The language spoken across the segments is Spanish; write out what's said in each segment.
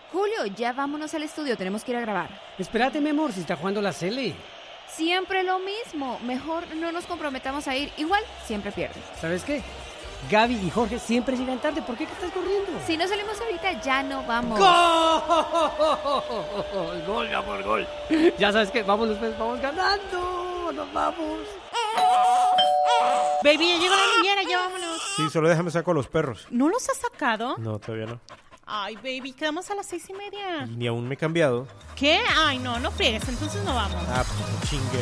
Julio, ya vámonos al estudio, tenemos que ir a grabar. Espérate, mi amor, si está jugando la Cele. Siempre lo mismo, mejor no nos comprometamos a ir, igual siempre pierden. ¿Sabes qué? Gaby y Jorge siempre llegan tarde, ¿por qué estás corriendo? Si no salimos ahorita, ya no vamos. ¡Gol! ¡Gol, mi amor, gol! Ya sabes que vamos ganando, nos vamos. Baby, ya llegó la niñera, ya vámonos. Sí, solo déjame saco a los perros. ¿No los has sacado? No, todavía no. Ay, baby, quedamos a las 6:30. Ni aún me he cambiado. ¿Qué? Ay, no friegues, entonces no vamos. Ah, pues chingue.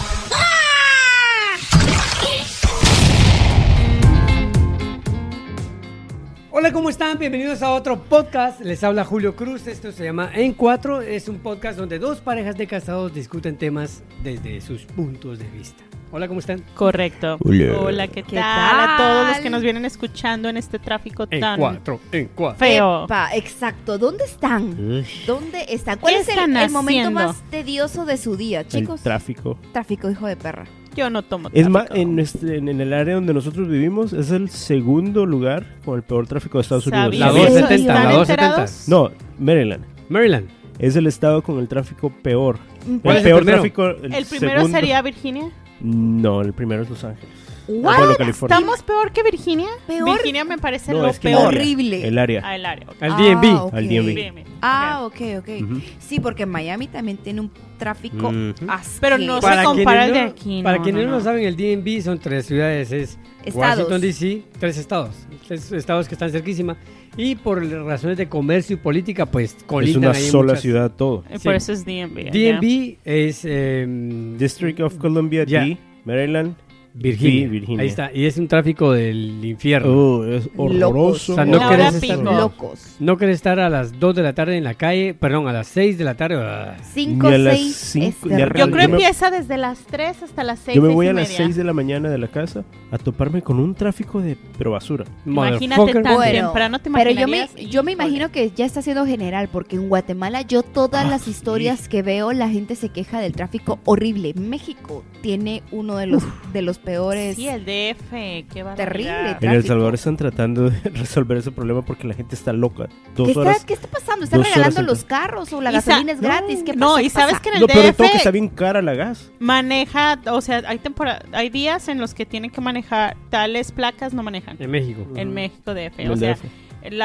Hola, ¿cómo están? Bienvenidos a otro podcast. Les habla Julio Cruz. Esto se llama En Cuatro. Es un podcast donde dos parejas de casados discuten temas desde sus puntos de vista. Hola, ¿cómo están? Correcto. Hola, ¿qué tal? A todos los que nos vienen escuchando en este tráfico tan En cuatro. feo. Epa, exacto, ¿dónde están? ¿Dónde están? ¿Cuál ¿Qué es el están momento haciendo? más tedioso de su día, chicos? El tráfico. Tráfico, hijo de perra. Yo no tomo Es más, tráfico. en el área donde nosotros vivimos es el segundo lugar con el peor tráfico de Estados Unidos. ¿Sabías La eso? 270, ¿Están la 270. enterados? No, Maryland. Maryland. Es el estado con el tráfico peor. ¿Cuál El es el peor primero? tráfico. ¿El primero segundo- sería Virginia? No, el primero es Los Ángeles. ¿What? Bueno, California. ¿Estamos peor que Virginia? ¿Peor? Virginia me parece No, lo es que peor. Horrible. El área. Ah, el área. ok. Al DMV. ok. Al DMV. Bien. Ok. Ujú. Sí, porque Miami también tiene un tráfico Ujú. asqueroso. Pero no Para se compara quienes el de no- aquí. Para no, quienes no no. lo saben, el DMV son 3 ciudades, es Estados. Washington D.C., 3 estados. 3 estados que están cerquísima. Y por razones de comercio y política, pues Es colindan una ahí sola muchas- ciudad todo. Por Sí. eso es DMV. DMV es District of Columbia, Ya. D, Maryland, Virginia. Sí, Virginia. Ahí está. Y es un tráfico del infierno. Es Locos. horroroso. O sea, no La querés hora estar- pico. Locos. No querés estar a las 2 de la tarde en la calle, perdón, a las 6 de la tarde. 5, Ni a las 6 cinco, es ni a- terrible. Yo creo Yo me- empieza desde las 3 hasta las 6. Yo me voy a las 6:30. 6 de la mañana de la casa a toparme con un tráfico de pero basura. Imagínate Motherfucker. tan Bueno, temprano, te pero imaginarías. yo me imagino que ya está siendo general, porque en Guatemala yo todas las historias que veo, la gente se queja del tráfico horrible. México tiene uno de los peores. Sí, el DF, qué barbaridad. Terrible. En El Tráfico. Salvador están tratando de resolver ese problema porque la gente está loca. 2 horas. ¿Qué está pasando? ¿Están 2 horas regalando en- los carros o la Y sa- gasolina es gratis? ¿Qué pasa? No, ¿Qué y sabes pasa? que en el Lo peor de todo DF que está bien cara la gas. maneja, o sea, hay días en los que tienen que manejar tales placas, no manejan. En México. En México DF. En O el sea, DF.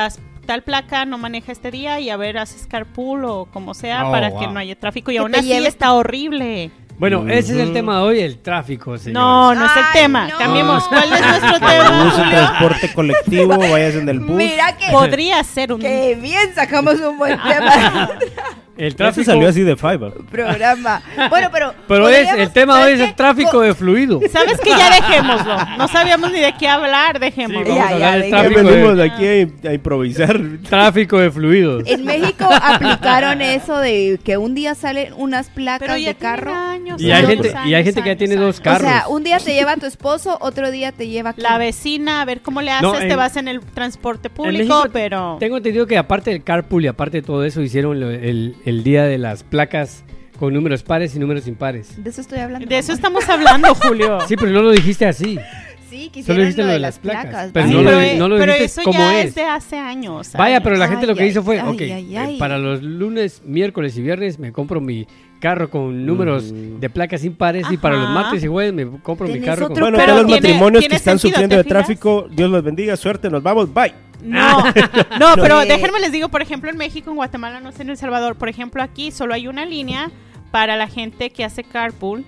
tal placa no maneja este día y a ver, haces carpool o como sea Oh, para wow. que no haya tráfico. Y Que aún te así lleve- está horrible. Bueno, ese es el Ujú. tema de hoy, el tráfico, señores. No es el Ay, tema. no. Cambiemos. ¿Cuál es nuestro Use tema? transporte colectivo, vayas en el bus. Mira que, Podría ser un... que bien sacamos un buen tema. El Eso tráfico salió así de Fiverr. programa. Bueno, pero el tema de hoy es el tráfico de fluido. ¿Sabes qué? Ya dejémoslo. No sabíamos ni de qué hablar, dejémoslo. Sí, vamos a hablar del venga. Ya tráfico venimos de, aquí a improvisar. tráfico de fluidos. En México aplicaron eso de que un día salen unas placas Pero ya de carro. tienen años, Y hay años, gente que ya tiene dos O carros. sea, un día te lleva tu esposo, otro día te lleva La vecina, a ver cómo le haces, No, te en- vas en el transporte público, México pero... Tengo entendido que aparte del carpool y aparte de todo eso, hicieron el día de las placas con números pares y números impares. De eso estoy hablando. De eso mamá. estamos hablando, Julio. Sí, pero no lo dijiste así. Sí, Solo quisieron dijiste lo de las placas. Pero Sí, no pero, no lo pero dijiste eso cómo ya es. de hace años. Vaya, pero la gente lo que Ay, hizo fue, ay, ok, ay, ay. para los lunes, miércoles y viernes me compro mi carro con números de placas impares y para los Ajá. martes y jueves me compro mi Tenés carro con... otro Bueno, Pero todos los tiene- matrimonios que tiene están sentido, sufriendo ¿te de fijas? tráfico, Dios los bendiga, suerte, nos vamos, bye. No, no, pero Sí. déjenme les digo, por ejemplo, en México, en Guatemala, no sé, en El Salvador, por ejemplo, aquí solo hay una línea para la gente que hace carpool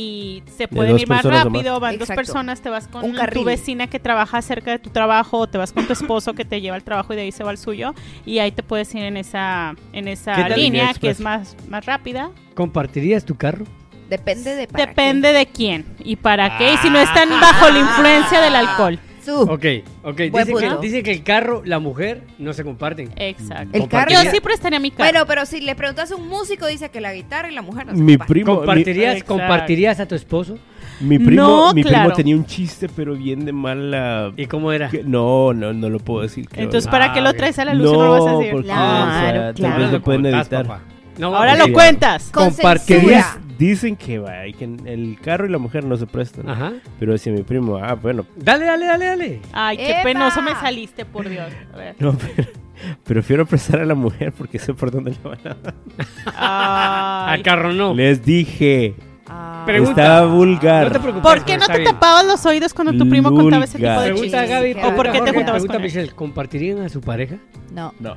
y se pueden dos ir más personas o rápido, van Exacto. dos personas, te vas con Un tu carril. vecina que trabaja cerca de tu trabajo, o te vas con tu esposo que te lleva al trabajo y de ahí se va al suyo, y ahí te puedes ir en esa ¿Qué línea tal? Línea que es express. más rápida. ¿Compartirías tu carro? Depende de para Depende de quién y para qué, y si no están bajo la influencia del alcohol. qué. Su. Ok. Buen punto. Dice que el carro, la mujer, no se comparten. Exacto. El carro. Yo sí prestaría mi carro. Bueno, pero si le preguntas a un músico, dice que la guitarra y la mujer no se Mi comparten. primo, ¿Compartirías, Exacto. ¿Compartirías a tu esposo? mi primo, No, mi primo claro. tenía un chiste, pero bien de mala. ¿Y cómo era? No lo puedo decir. creo. Entonces, ¿para qué lo ok. traes a la luz y no lo vas a decir? porque, Claro, o sea, claro. tal vez lo pueden Contás, editar. papá. No, Ahora porque- lo cuentas. Con ¿Compartirías? censura. Dicen que va, y que el carro y la mujer no se prestan. Ajá. Pero decía mi primo, bueno, Dale. Ay, qué ¡Epa! penoso me saliste, por Dios. A ver. no, Prefiero prestar a la mujer porque sé por dónde le van a dar. Ay. Al carro no. Les dije. Ah, Pregunta. Estaba vulgar. No te preocupes. ¿Por qué no está te bien. tapabas los oídos cuando tu primo contaba ese tipo de Vulgar. Pregunta a chistes? Gaby. ¿O por qué te Jorge, juntabas pregunta con a él? Michelle. ¿Compartirían a su pareja? no. No.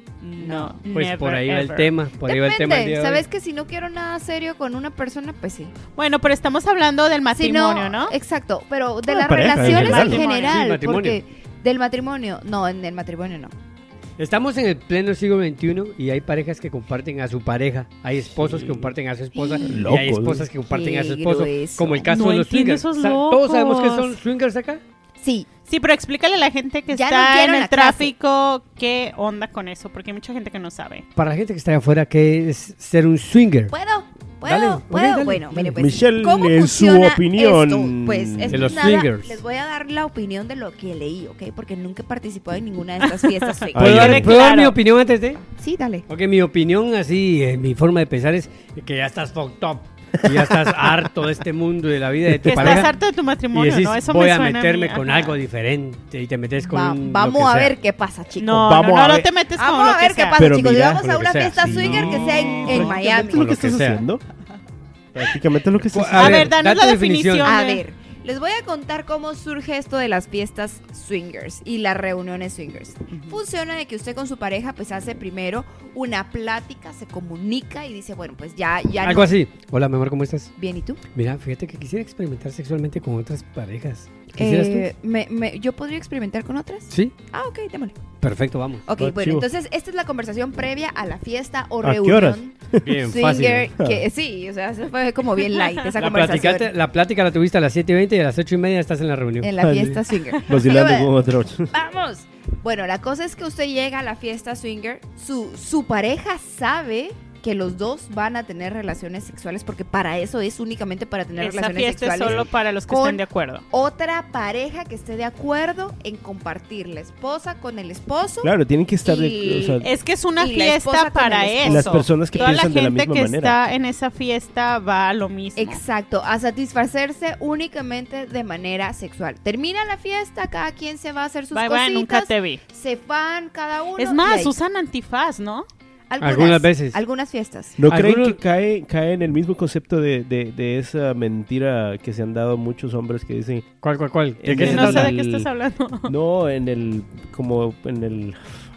No, Pues never, por ahí va el ever. tema. Por ahí va el tema. el día Depende, de hoy. ¿sabes que si no quiero nada serio con una persona, pues sí? Bueno, pero estamos hablando del Si matrimonio, ¿no? Exacto, pero de Ah, las pareja, en relaciones en general. general, Sí, matrimonio. porque del matrimonio, no, en el matrimonio no. Estamos en el pleno siglo XXI y hay parejas que comparten a su pareja. Hay esposos que comparten a su esposa. Y Locos. hay esposas que comparten a su Qué esposo. grueso. Como el caso No de los entiendo swingers. esos Todos sabemos que locos. son swingers acá. Sí, Sí, pero explícale a la gente que Ya no está quiero en el la clase. tráfico qué onda con eso, porque hay mucha gente que no sabe. Para la gente que está allá afuera, ¿qué es ser un swinger? ¿puedo? Dale, ok, dale, Bueno, dale. mire, pues, Michelle, ¿cómo en su funciona opinión esto? Pues, de esto los es nada, swingers. les voy a dar la opinión de lo que leí, ¿ok? Porque nunca he participado en ninguna de estas fiestas swingers. ¿Puedo, Ay, dar, ay, ¿puedo dar claro. mi opinión antes de? Sí, dale. Ok, mi opinión así, mi forma de pensar es que ya estás fucked up. Y ya estás harto de este mundo, de la vida de tu Que pareja. estás harto de tu Y matrimonio, decís, ¿no? Eso voy me a suena meterme mí, con ajá. algo diferente y te metes con lo Vamos que a sea. ver qué pasa, chicos. No, Vamos no, a no ver. te metes con Vamos lo a ver que qué sea. pasa, Pero chicos. mira, Y vamos con a lo una que sea. fiesta swinger que sea en Prácticamente Miami. es lo Con que lo que estás sea. haciendo. Prácticamente es lo que estás Pues, haciendo. A ver, danos date la definición. definición. A de- ver, les voy a contar cómo surge esto de las fiestas swingers y las reuniones swingers. Funciona de que usted con su pareja pues hace primero una plática, se comunica y dice, bueno, pues ya Algo no. así. Hola, mi amor, ¿cómo estás? Bien, ¿y tú? Mira, fíjate que quisiera experimentar sexualmente con otras parejas. ¿Quisieras tú? ¿Yo podría experimentar con otras? Sí, Ah, ok, démosle. perfecto, vamos. Ok, Ah, bueno, chivo. entonces esta es la conversación previa a la fiesta o ¿A qué reunión horas? Bien, swinger. fácil. Que, sí, o sea, eso fue como bien light esa La conversación plática la tuviste a las 7:20 y a las 8:30 estás en la reunión. en la Vale. fiesta swinger. Vacilando Pero, con otros. ¡vamos! Bueno, la cosa es que usted llega a la fiesta swinger, su pareja sabe que los dos van a tener relaciones sexuales porque para eso es únicamente para tener Esa relaciones fiesta es sexuales. solo para los que con- estén de acuerdo. Otra pareja que esté de acuerdo en compartir la esposa con el esposo. Claro, tienen que estar de, Y- o sea, Es que es una Y la esposa fiesta con para el eso. esposo. las personas que Toda la piensan de la gente misma que manera. está en esa fiesta va a lo mismo. Exacto, a satisfacerse únicamente de manera sexual. Termina la fiesta, cada quien se va a hacer sus Bye, cositas. bye, nunca te vi. Se van cada uno. Es y más, ahí. usan antifaz, ¿no? Algunas veces. Algunas fiestas. ¿No creen Algunos- que cae en el mismo concepto de esa mentira que se han dado muchos hombres que dicen, ¿Cuál? ¿De En qué el- se No sé trata? de qué estás hablando. no, en el, como en el,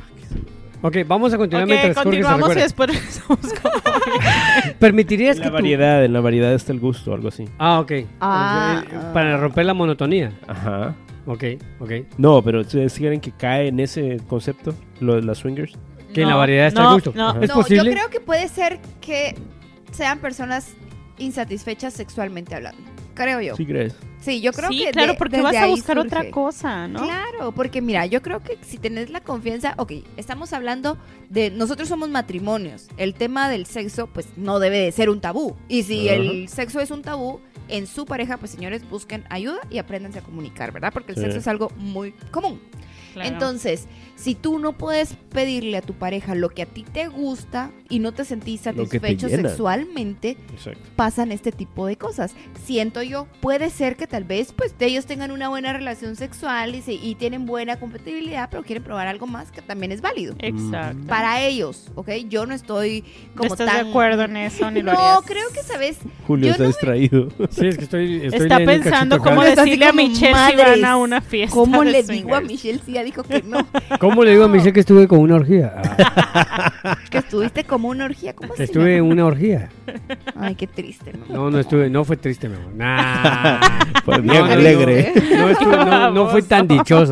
Ok, vamos a continuar Ok, mientras Jorge se continuamos y recuerda. después regresamos con... ¿Permitirías en que la tú... variedad está el gusto, algo así. Ah, ok. Ah, Para romper la monotonía. Ajá. Ok. No, pero ¿ustedes creen que cae en ese concepto, lo de las swingers? Que en la No, variedad está no, el gusto. no. Ajá. ¿Es no, posible? yo creo que puede ser que sean personas insatisfechas sexualmente hablando. Creo yo. ¿Sí crees? Sí, yo creo Sí, que claro, de- porque desde vas a ahí buscar otra surge. cosa, ¿no? Claro, porque mira, yo creo que si tenés la confianza, ok, estamos hablando de, nosotros somos matrimonios, el tema del sexo pues no debe de ser un tabú, y si Ajá. el sexo es un tabú, en su pareja pues señores busquen ayuda y apréndanse a comunicar, ¿verdad? Porque el Sí. sexo es algo muy común. Claro. Entonces, si tú no puedes pedirle a tu pareja lo que a ti te gusta y no te sentís Lo que te satisfecho llena. sexualmente, Exacto. pasan este tipo de cosas. Siento yo, puede ser que tal vez pues ellos tengan una buena relación sexual y tienen buena compatibilidad, pero quieren probar algo más que también es válido. Exacto. Para ellos, ¿ok? Yo no estoy ¿No como estás tan... de acuerdo en eso? Ni lo No, harías. creo que, ¿sabes? Julio Yo está no distraído. Sí, es que estoy Está leyendo un pensando cachito cómo acá. Está así decirle a como, Michelle si madres, van a una fiesta. ¿Cómo de le digo a swingers? Michelle si ya dijo que no? ¿Cómo le digo a Michelle que estuve con una orgía? Ah, Que estuviste como una orgía, ¿cómo que así? estuve en mi amor? una orgía. Ay, qué triste, ¿no? No fue triste, mi amor. Nah. Pues No, bien no, alegre. No fue tan dichoso.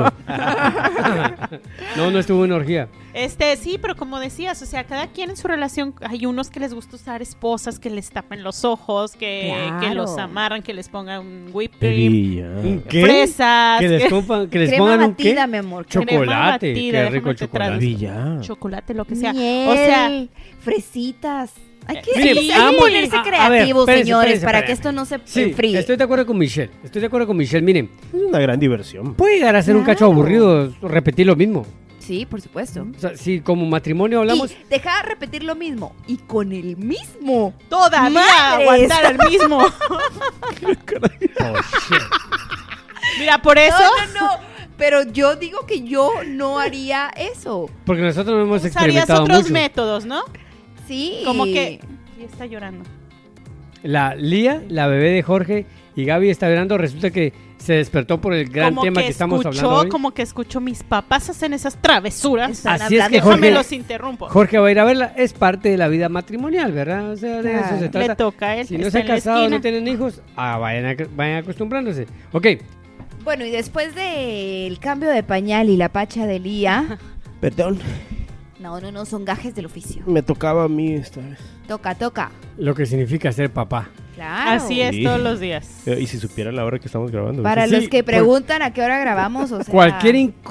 No estuvo en una orgía. Sí, pero como decías, o sea, cada quien en su relación, hay unos que les gusta usar esposas que les tapen los ojos, que Claro. los amarran, que les pongan un whipped cream, Bebilla. ¿Qué? fresas, Que les pongan Crema un qué? batida, mi amor. Crema Chocolate. batida, Qué rico déjame te chocolate. traduzco. Bebilla. chocolate, lo que sea. Miel, O sea, fresitas. Hay que, Miren, hay que amo- ponerse a ver, creativos, espérense, señores, espérense, para espérense. que esto no se Sí, enfríe. estoy de acuerdo con Michelle. Miren, Es una gran diversión. puede llegar a ser un cacho Claro. aburrido repetir lo mismo. Sí, por supuesto. O sea, si como matrimonio hablamos... Y deja de repetir lo mismo. Y con el mismo. todavía ¡Madres! aguantar el mismo. Oh, shit. Mira, por eso, No. Pero yo digo que yo no haría eso. Porque nosotros no hemos Usarías experimentado otros mucho. métodos, ¿no? Sí. Como que... Y está llorando. La Lía, la bebé de Jorge y Gaby está llorando. Resulta que se despertó por el gran Como tema que estamos hablando hoy. Como que escuchó, mis papás hacen esas travesuras. Están Así es que hablando. Déjame Jorge, los interrumpo. Jorge va a ir a verla. Es parte de la vida matrimonial, ¿verdad? O sea, de eso Claro. se Le trata. toca a él. Si no está se han en la casado, esquina. no tienen hijos, vayan acostumbrándose. Ok, Bueno, y después del cambio de pañal y la pacha de Lía... Perdón, No, son gajes del oficio. me tocaba a mí esta vez. Toca. lo que significa ser papá. Claro. Así es Sí. todos los días. Y si supiera la hora que estamos grabando. Para Sí, los que por- preguntan a qué hora grabamos, o sea... Cualquier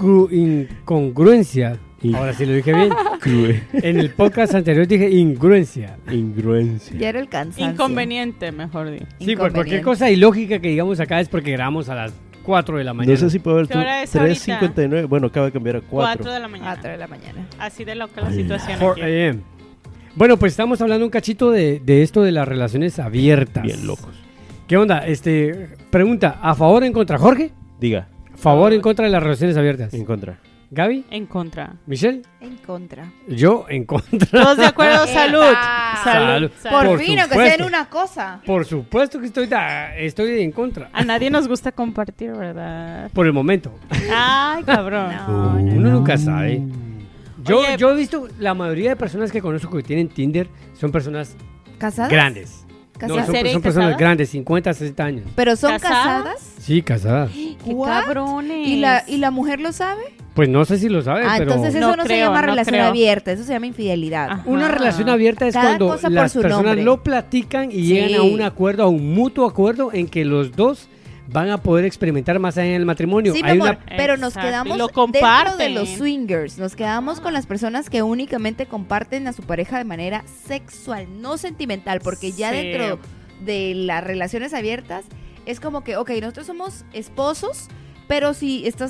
incongruencia, ahora sí lo dije bien, en el podcast anterior dije incongruencia. Ingruencia. Ya era el cansancio. Inconveniente, mejor dicho. Sí, pues cualquier Inconveniente. cosa ilógica que digamos acá es porque grabamos a las 4 de la mañana. No sé si puedo ver ¿Qué tú. hora es 3:59. Bueno, acaba de cambiar a 4 4. de la mañana. 4 de la mañana. Así de loca la situación 4 aquí. a.m. Bueno, pues estamos hablando un cachito de esto de las relaciones abiertas. Bien locos. ¿Qué onda? Pregunta, ¿a favor o en contra? Jorge, Diga, ¿favor o en contra de las relaciones abiertas? en contra. Gaby, En contra. Michelle, En contra. yo en contra. Todos de acuerdo, salud. ¡Epa! Salud. Salud. Por Por fin, aunque sea en supuesto. una cosa. Por supuesto que estoy en contra. A nadie nos gusta compartir, ¿verdad? Por el momento. Ay, cabrón. No, Uno nunca sabe. Oye, Yo he visto, la mayoría de personas que conozco que tienen Tinder son personas ¿Casadas? grandes. No, ¿Casadas? ¿En serio? son personas ¿Casadas? grandes, 50, 60 años. ¿Pero son ¿Casadas? casadas? Sí, casadas. Qué What? cabrones. ¿Y la mujer lo sabe? Pues no sé si lo saben, pero Entonces eso No no se creo, llama no relación creo. abierta, eso se llama infidelidad. Ajá. una relación abierta es Cada cuando cosa por las su personas nombre. lo platican y Sí. llegan a un acuerdo, a un mutuo acuerdo en que los dos van a poder experimentar más allá en el matrimonio. Sí, mi Hay amor, una pero nos Exacto, y quedamos lo dentro comparten. de los swingers. Nos quedamos con las personas que únicamente comparten a su pareja de manera sexual, no sentimental, porque ya Sí. dentro de las relaciones abiertas es como que, ok, nosotros somos esposos, pero si estás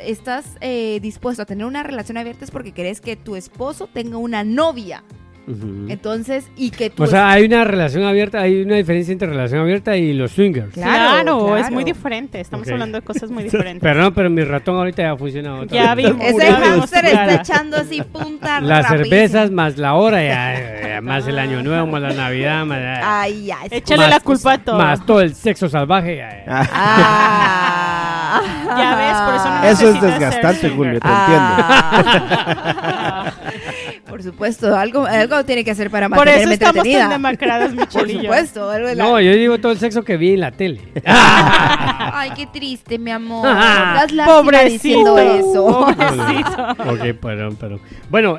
dispuesto a tener una relación abierta es porque querés que tu esposo tenga una novia. Ujú. Entonces, y que tu O sea, hay una relación abierta, hay una diferencia entre relación abierta y los swingers. Claro, es claro. muy diferente. Estamos Ok. hablando de cosas muy diferentes. Perdón, pero mi ratón ahorita ya funciona otra Ya vez. vimos. ese Ya vimos hámster tu está cara. echando así punta Las rapidísimo. cervezas más la hora, ya, más el año nuevo, más la Navidad, más, Ay, ya. Échale la culpa a todo. más todo el sexo salvaje. ya. Ah. Ya ves, por eso no Eso es necesitas desgastante, ser Julio, te Ah. Por supuesto, algo tiene que hacer para Por eso mantenerme estamos tan entretenida. demacradas, Por Michelle y yo. supuesto, algo de la- No, yo digo todo el sexo que vi en la tele. Ay, qué triste, mi amor. Ah, Das lástima Pobrecito. diciendo eso. Pobrecito. Ok, perdón. Bueno,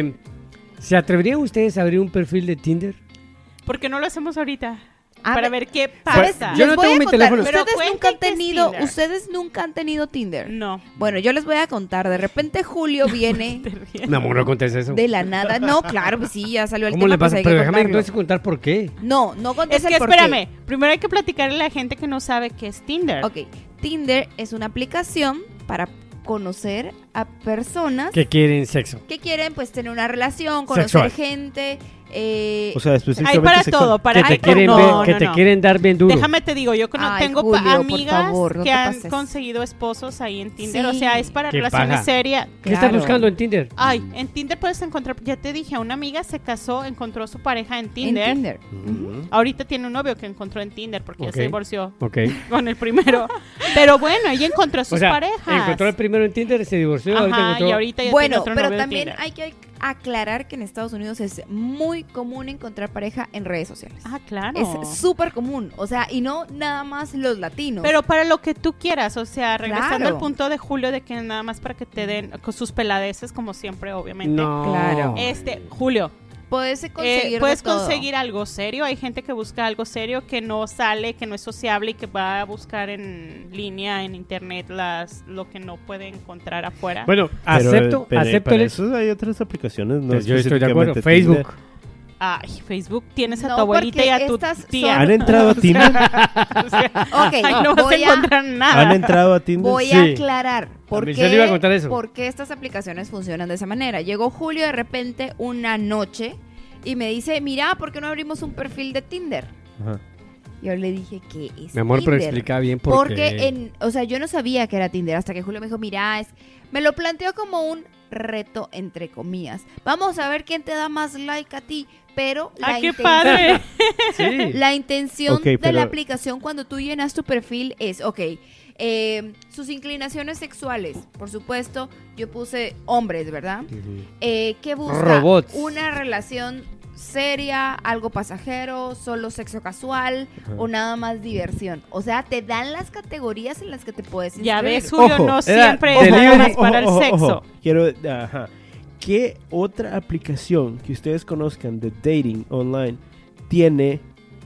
¿se atreverían ustedes a abrir un perfil de Tinder? ¿Por qué no lo hacemos ahorita? A Para ver, ver qué ¿sabes? pasa. Yo Les no voy tengo a mi contar, teléfono. Pero Ustedes cuenten nunca han qué es tenido, Tinder. ustedes nunca han tenido Tinder. No. Bueno, yo les voy a contar. De repente Julio viene Te ríes. Mi amor, no contes eso. de la nada. No, claro, pues sí, ya salió el ¿Cómo tema, le pasa? pues hay Pero que déjame contarlo. entonces contar por qué. No contes Es que el por qué. espérame, primero hay que platicarle a la gente que no sabe qué es Tinder. Ok, Tinder es una aplicación para conocer a personas Que quieren sexo. que quieren pues tener una relación, conocer Sexual. gente. O sea, Hay específicamente para sexual. todo, para Que te Ay, quieren, no, ver- no, que te no. quieren dar bien duro. Déjame te digo, yo Ay, tengo Julio, por amigas favor, no que te han pases. conseguido esposos ahí en Tinder. Sí. O sea, es para Qué relaciones paja. serias. ¿Qué estás Claro. buscando en Tinder? Ay, en Tinder puedes encontrar, ya te dije, una amiga se casó, encontró a su pareja en En Tinder. Tinder. Ujú. Ahorita tiene un novio que encontró en Tinder porque Ok. ya se divorció Ok. con el primero. Pero bueno, ella encontró a sus O sea, parejas. encontró el primero en Tinder, se divorció, ahorita Ajá, encontró... y ahorita ya tiene Bueno, otro pero novio de también Tinder. hay que aclarar que en Estados Unidos es muy común encontrar pareja en redes sociales. Ah, claro. Es súper común, o sea, y no nada más los latinos. Pero para lo que tú quieras, o sea, regresando Claro. al punto de Julio de que nada más para que te den con sus peladeces, como siempre, obviamente. No. Claro. Julio, puedes de todo. conseguir algo serio. Hay gente que busca algo serio, que no sale, que no es sociable y que va a buscar en línea, en internet, lo que no puede encontrar afuera. Bueno, Pero, acepto pero el- para eso hay otras aplicaciones, no Pues yo estoy de acuerdo. específicamente Facebook. Ay, Facebook, tienes a No, tu abuelita y porque a tu estas tía. son- ¿Han entrado a Tinder? O sea, Ok, ay, no vas a voy a- encontrar nada. ¿Han entrado a Tinder? Voy Sí. a aclarar por Michelle iba a contar eso. por qué estas aplicaciones funcionan de esa manera. Llegó Julio de repente una noche y me dice, mira, ¿por qué no abrimos un perfil de Tinder? Ajá. Yo le dije que es Mi amor, pero Tinder. explica bien Porque, o sea, yo no sabía que era Tinder hasta que Julio me dijo, mira, me lo planteó como un reto, entre comillas. Vamos a ver quién te da más like a ti, pero ¡Qué padre! Sí. la intención Ok, de pero- la aplicación cuando tú llenas tu perfil es, sus inclinaciones sexuales, por supuesto, yo puse hombres, ¿verdad? ¿Qué busca? Robots. Una relación seria, algo pasajero, solo sexo casual o nada más diversión. O sea, te dan las categorías en las que te puedes inscribir. Ya ves, Julio, Ojo, no era siempre es delivery. nada más para el sexo. Quiero, ajá. ¿Qué otra aplicación que ustedes conozcan de dating online tiene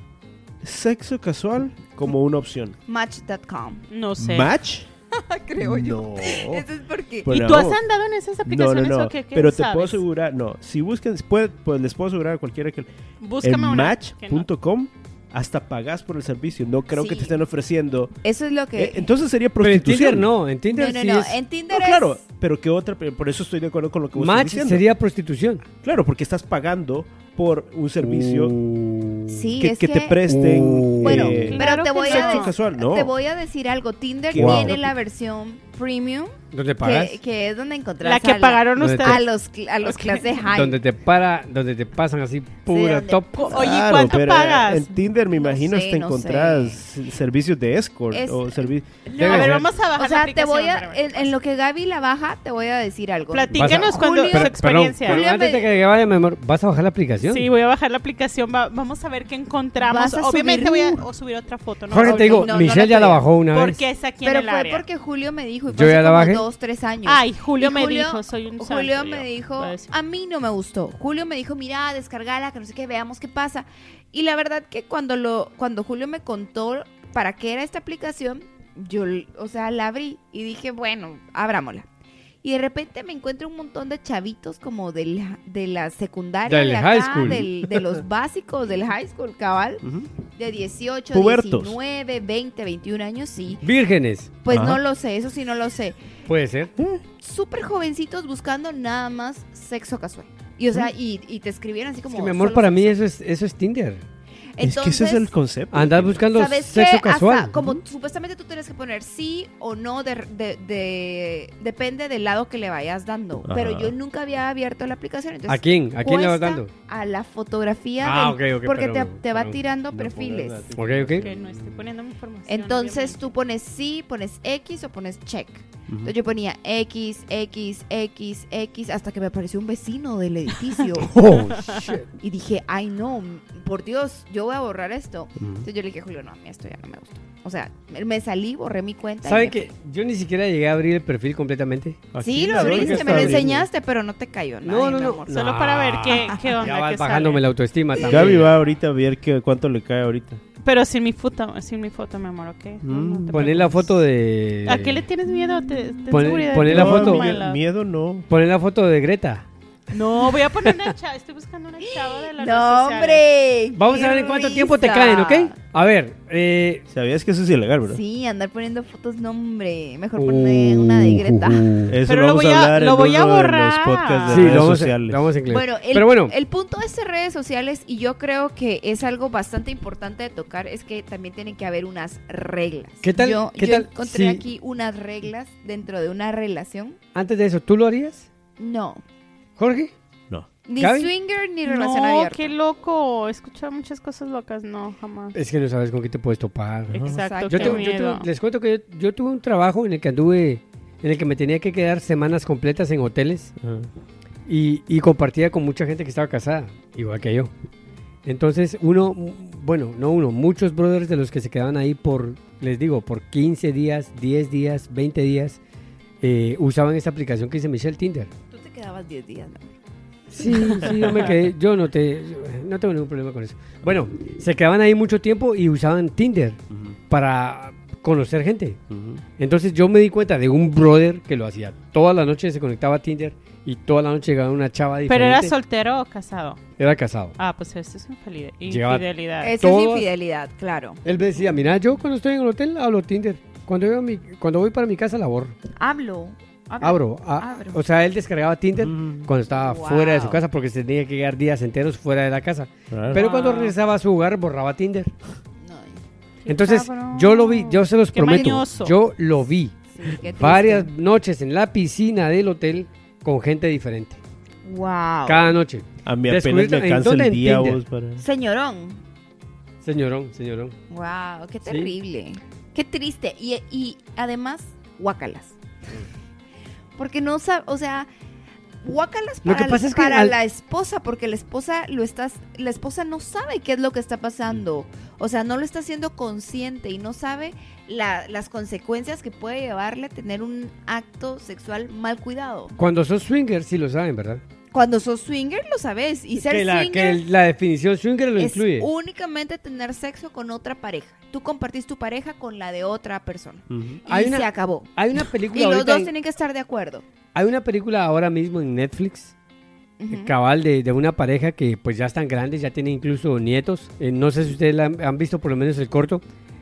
sexo casual como una opción? Match.com. No sé. ¿Match? Creo yo. No. Eso es porque... Pues ¿Y no. tú has andado en esas aplicaciones No. o qué Pero te sabes? puedo asegurar, no. Si buscan, pues les puedo asegurar a cualquiera que Búscame en una que no. match.com hasta pagas por el servicio. No creo que Sí. te estén ofreciendo. Eso es lo que... Entonces sería Pero en prostitución. Tinder no, en Tinder no, sí no, es... en Tinder No, claro, es... pero ¿qué otra? Por eso estoy de acuerdo con lo que vos estás Match diciendo. sería prostitución. Claro, porque estás pagando por un servicio Sí, que, es que te presten. Bueno, Claro pero te que voy, no. a Sexo casual, no. te voy a decir algo. Tinder Qué tiene wow. la versión premium, ¿Dónde pagas? que es donde encontrás La que pagaron ¿Dónde ustedes. a los Ok. clases high. Donde te pasan así pura donde- top. Oye, Claro, ¿cuánto pero pagas? En Tinder me imagino sé, hasta no encontrás servicios de escort Es- o servicios. No, Debe a ver, ser. vamos a bajar O la sea, te aplicación. voy a, para ver. en lo que Gaby la baja, te voy a decir algo. Platícanos Vas a- cuando Julio- su experiencia. Pero Julio antes me- de que vaya, mi amor, ¿vas a bajar la aplicación? Sí, voy a bajar la aplicación. Vamos a ver qué encontramos. Vas a Obviamente subir- voy a subir otra foto. ¿no? Jorge, te digo, No, no Michelle la ya la tuya. bajó una vez. Porque es aquí Pero en el fue área. porque Julio me dijo, y Yo fue ya hace la como bajé. 2-3 años. Ay, Julio Y me dijo, soy un Julio santo me yo. dijo, Voy a decir. a mí no me gustó. Julio me dijo, mira, descargala, que no sé qué, veamos qué pasa. Y la verdad que cuando Julio me contó para qué era esta aplicación, yo, o sea, la abrí y dije, bueno, abrámosla. Y de repente me encuentro un montón de chavitos como de la secundaria, Del de high acá, school. de los básicos del high school, cabal, Ujú. de 18, Pubertos. 19, 20, 21 años, sí. Vírgenes, Pues Ajá. no lo sé, eso sí no lo sé. puede ser. Súper jovencitos buscando nada más sexo casual. Y o sea, y te escribieron así Es como... que, mi amor, solo para mí sexo. eso es Tinder. Es que ese es el concepto. Andar buscando ¿Sabes sexo qué? casual. Hasta como supuestamente tú tienes que poner sí o no, depende del lado que le vayas dando. Ajá. Pero yo nunca había abierto la aplicación. Entonces, ¿A quién? ¿A quién le vas cuesta dando? A la fotografía Ah, del- ok, porque perdón, te va perdón. tirando No perfiles. pongas Ok, ok. Que no estoy poniendo mi información. Entonces obviamente. tú pones sí, pones X o pones check. Ujú. Entonces yo ponía X, X, X, X, hasta que me apareció un vecino del edificio. Oh, shit. Y dije, ay no, por Dios, yo voy a borrar esto. Ujú. Entonces yo le dije a Julio, no, a mí esto ya no me gustó. O sea, me salí, borré mi cuenta. y ¿Saben me que fui. yo ni siquiera llegué a abrir el perfil completamente? Sí, Aquí lo la doy que abriste, está me lo abriendo. enseñaste, pero no te cayó nada. No, no, mi no. amor. Solo para ver qué onda. Ya vas qué bajándome sale. la autoestima también. Gaby va ahorita a ver cuánto le cae ahorita. Pero sin mi foto, mi amor, ¿ok? te Poner la preocupes. foto de... ¿A qué le tienes miedo? ¿Ten Poner- seguridad? poner la No, foto- mala. Miedo no. Poner la foto de Greta. No, voy a poner una chava. Estoy buscando una chava de las redes No, sociales. hombre. Vamos qué a ver en cuánto risa. tiempo te caen, ¿ok? A ver, Sabías que eso es ilegal, ¿verdad? Sí, andar poniendo fotos, no, hombre. Mejor poner una de Greta. Eso Pero lo lo vamos voy a- hablar lo en voy a uno de los borrar. podcasts de sí, redes lo vamos, sociales. lo vamos a incluir. Bueno, Pero bueno, el punto de estas redes sociales, y yo creo que es algo bastante importante de tocar, es que también tienen que haber unas reglas. ¿Qué tal- Yo qué yo tal encontré si- aquí unas reglas dentro de una relación. antes de eso, ¿tú lo harías, No. Jorge? No. Ni ¿Gaby? swinger ni relación No, abierta. qué loco. He escuchado muchas cosas locas. No, jamás. Es que no sabes con qué te puedes topar. Exacto, Yo qué tengo- miedo. les cuento que yo tuve un trabajo en el que anduve, en el que me tenía que quedar semanas completas en hoteles Ajá. y compartía con mucha gente que estaba casada, igual que yo. Entonces muchos brothers de los que se quedaban ahí les digo, por 15 días, 10 días, 20 días, usaban esta aplicación que dice Michelle, Tinder. Tú te quedabas 10 días, ¿no? Sí, yo me quedé, no tengo ningún problema con eso. Bueno, se quedaban ahí mucho tiempo y usaban Tinder Ujú. para conocer gente. Ujú. Entonces yo me di cuenta de un brother que lo hacía toda la noche, se conectaba a Tinder y toda la noche llegaba una chava diferente. ¿Pero era soltero o casado? Era casado. Ah, pues eso es Llegaba- infidelidad. Eso Todas- es infidelidad, claro. Él me decía, mira, yo cuando estoy en el hotel hablo Tinder. Cuando voy para mi casa la borro. Abro. Abro. O sea, él descargaba Tinder Ujú. cuando estaba Wow. fuera de su casa porque se tenía que quedar días enteros fuera de la casa. Claro. Pero cuando Wow. regresaba a su hogar borraba Tinder. No, Entonces, cabrón. yo lo vi, yo se los Qué prometo, mañoso. yo lo vi Sí, qué triste. varias noches en la piscina del hotel con gente diferente. Wow. Cada noche. A mí apenas Descubrirte me en cansa dónde el día, entiende. vos, para... Señorón. Señorón. Wow, qué Sí. terrible. Qué triste. Y además, guácalas. Porque no sabe, o sea, guácalas Lo para, que pasa es que para al- la esposa, porque la esposa no sabe qué es lo que está pasando. O sea, no lo está haciendo consciente y no sabe las consecuencias que puede llevarle a tener un acto sexual mal cuidado. Cuando sos swinger, sí lo saben, ¿verdad? Cuando sos swinger, lo sabes. Y ser Que swinger la definición swinger lo es incluye. únicamente tener sexo con otra pareja. Tú compartís tu pareja con la de otra persona. Ujú. Y Hay una- se acabó. Hay una Y película los ahorita dos en- tienen que estar de acuerdo. hay una película ahora mismo en Netflix, Ujú. cabal, de una pareja que pues ya están grandes, ya tienen incluso nietos. No sé si ustedes han visto por lo menos el corto,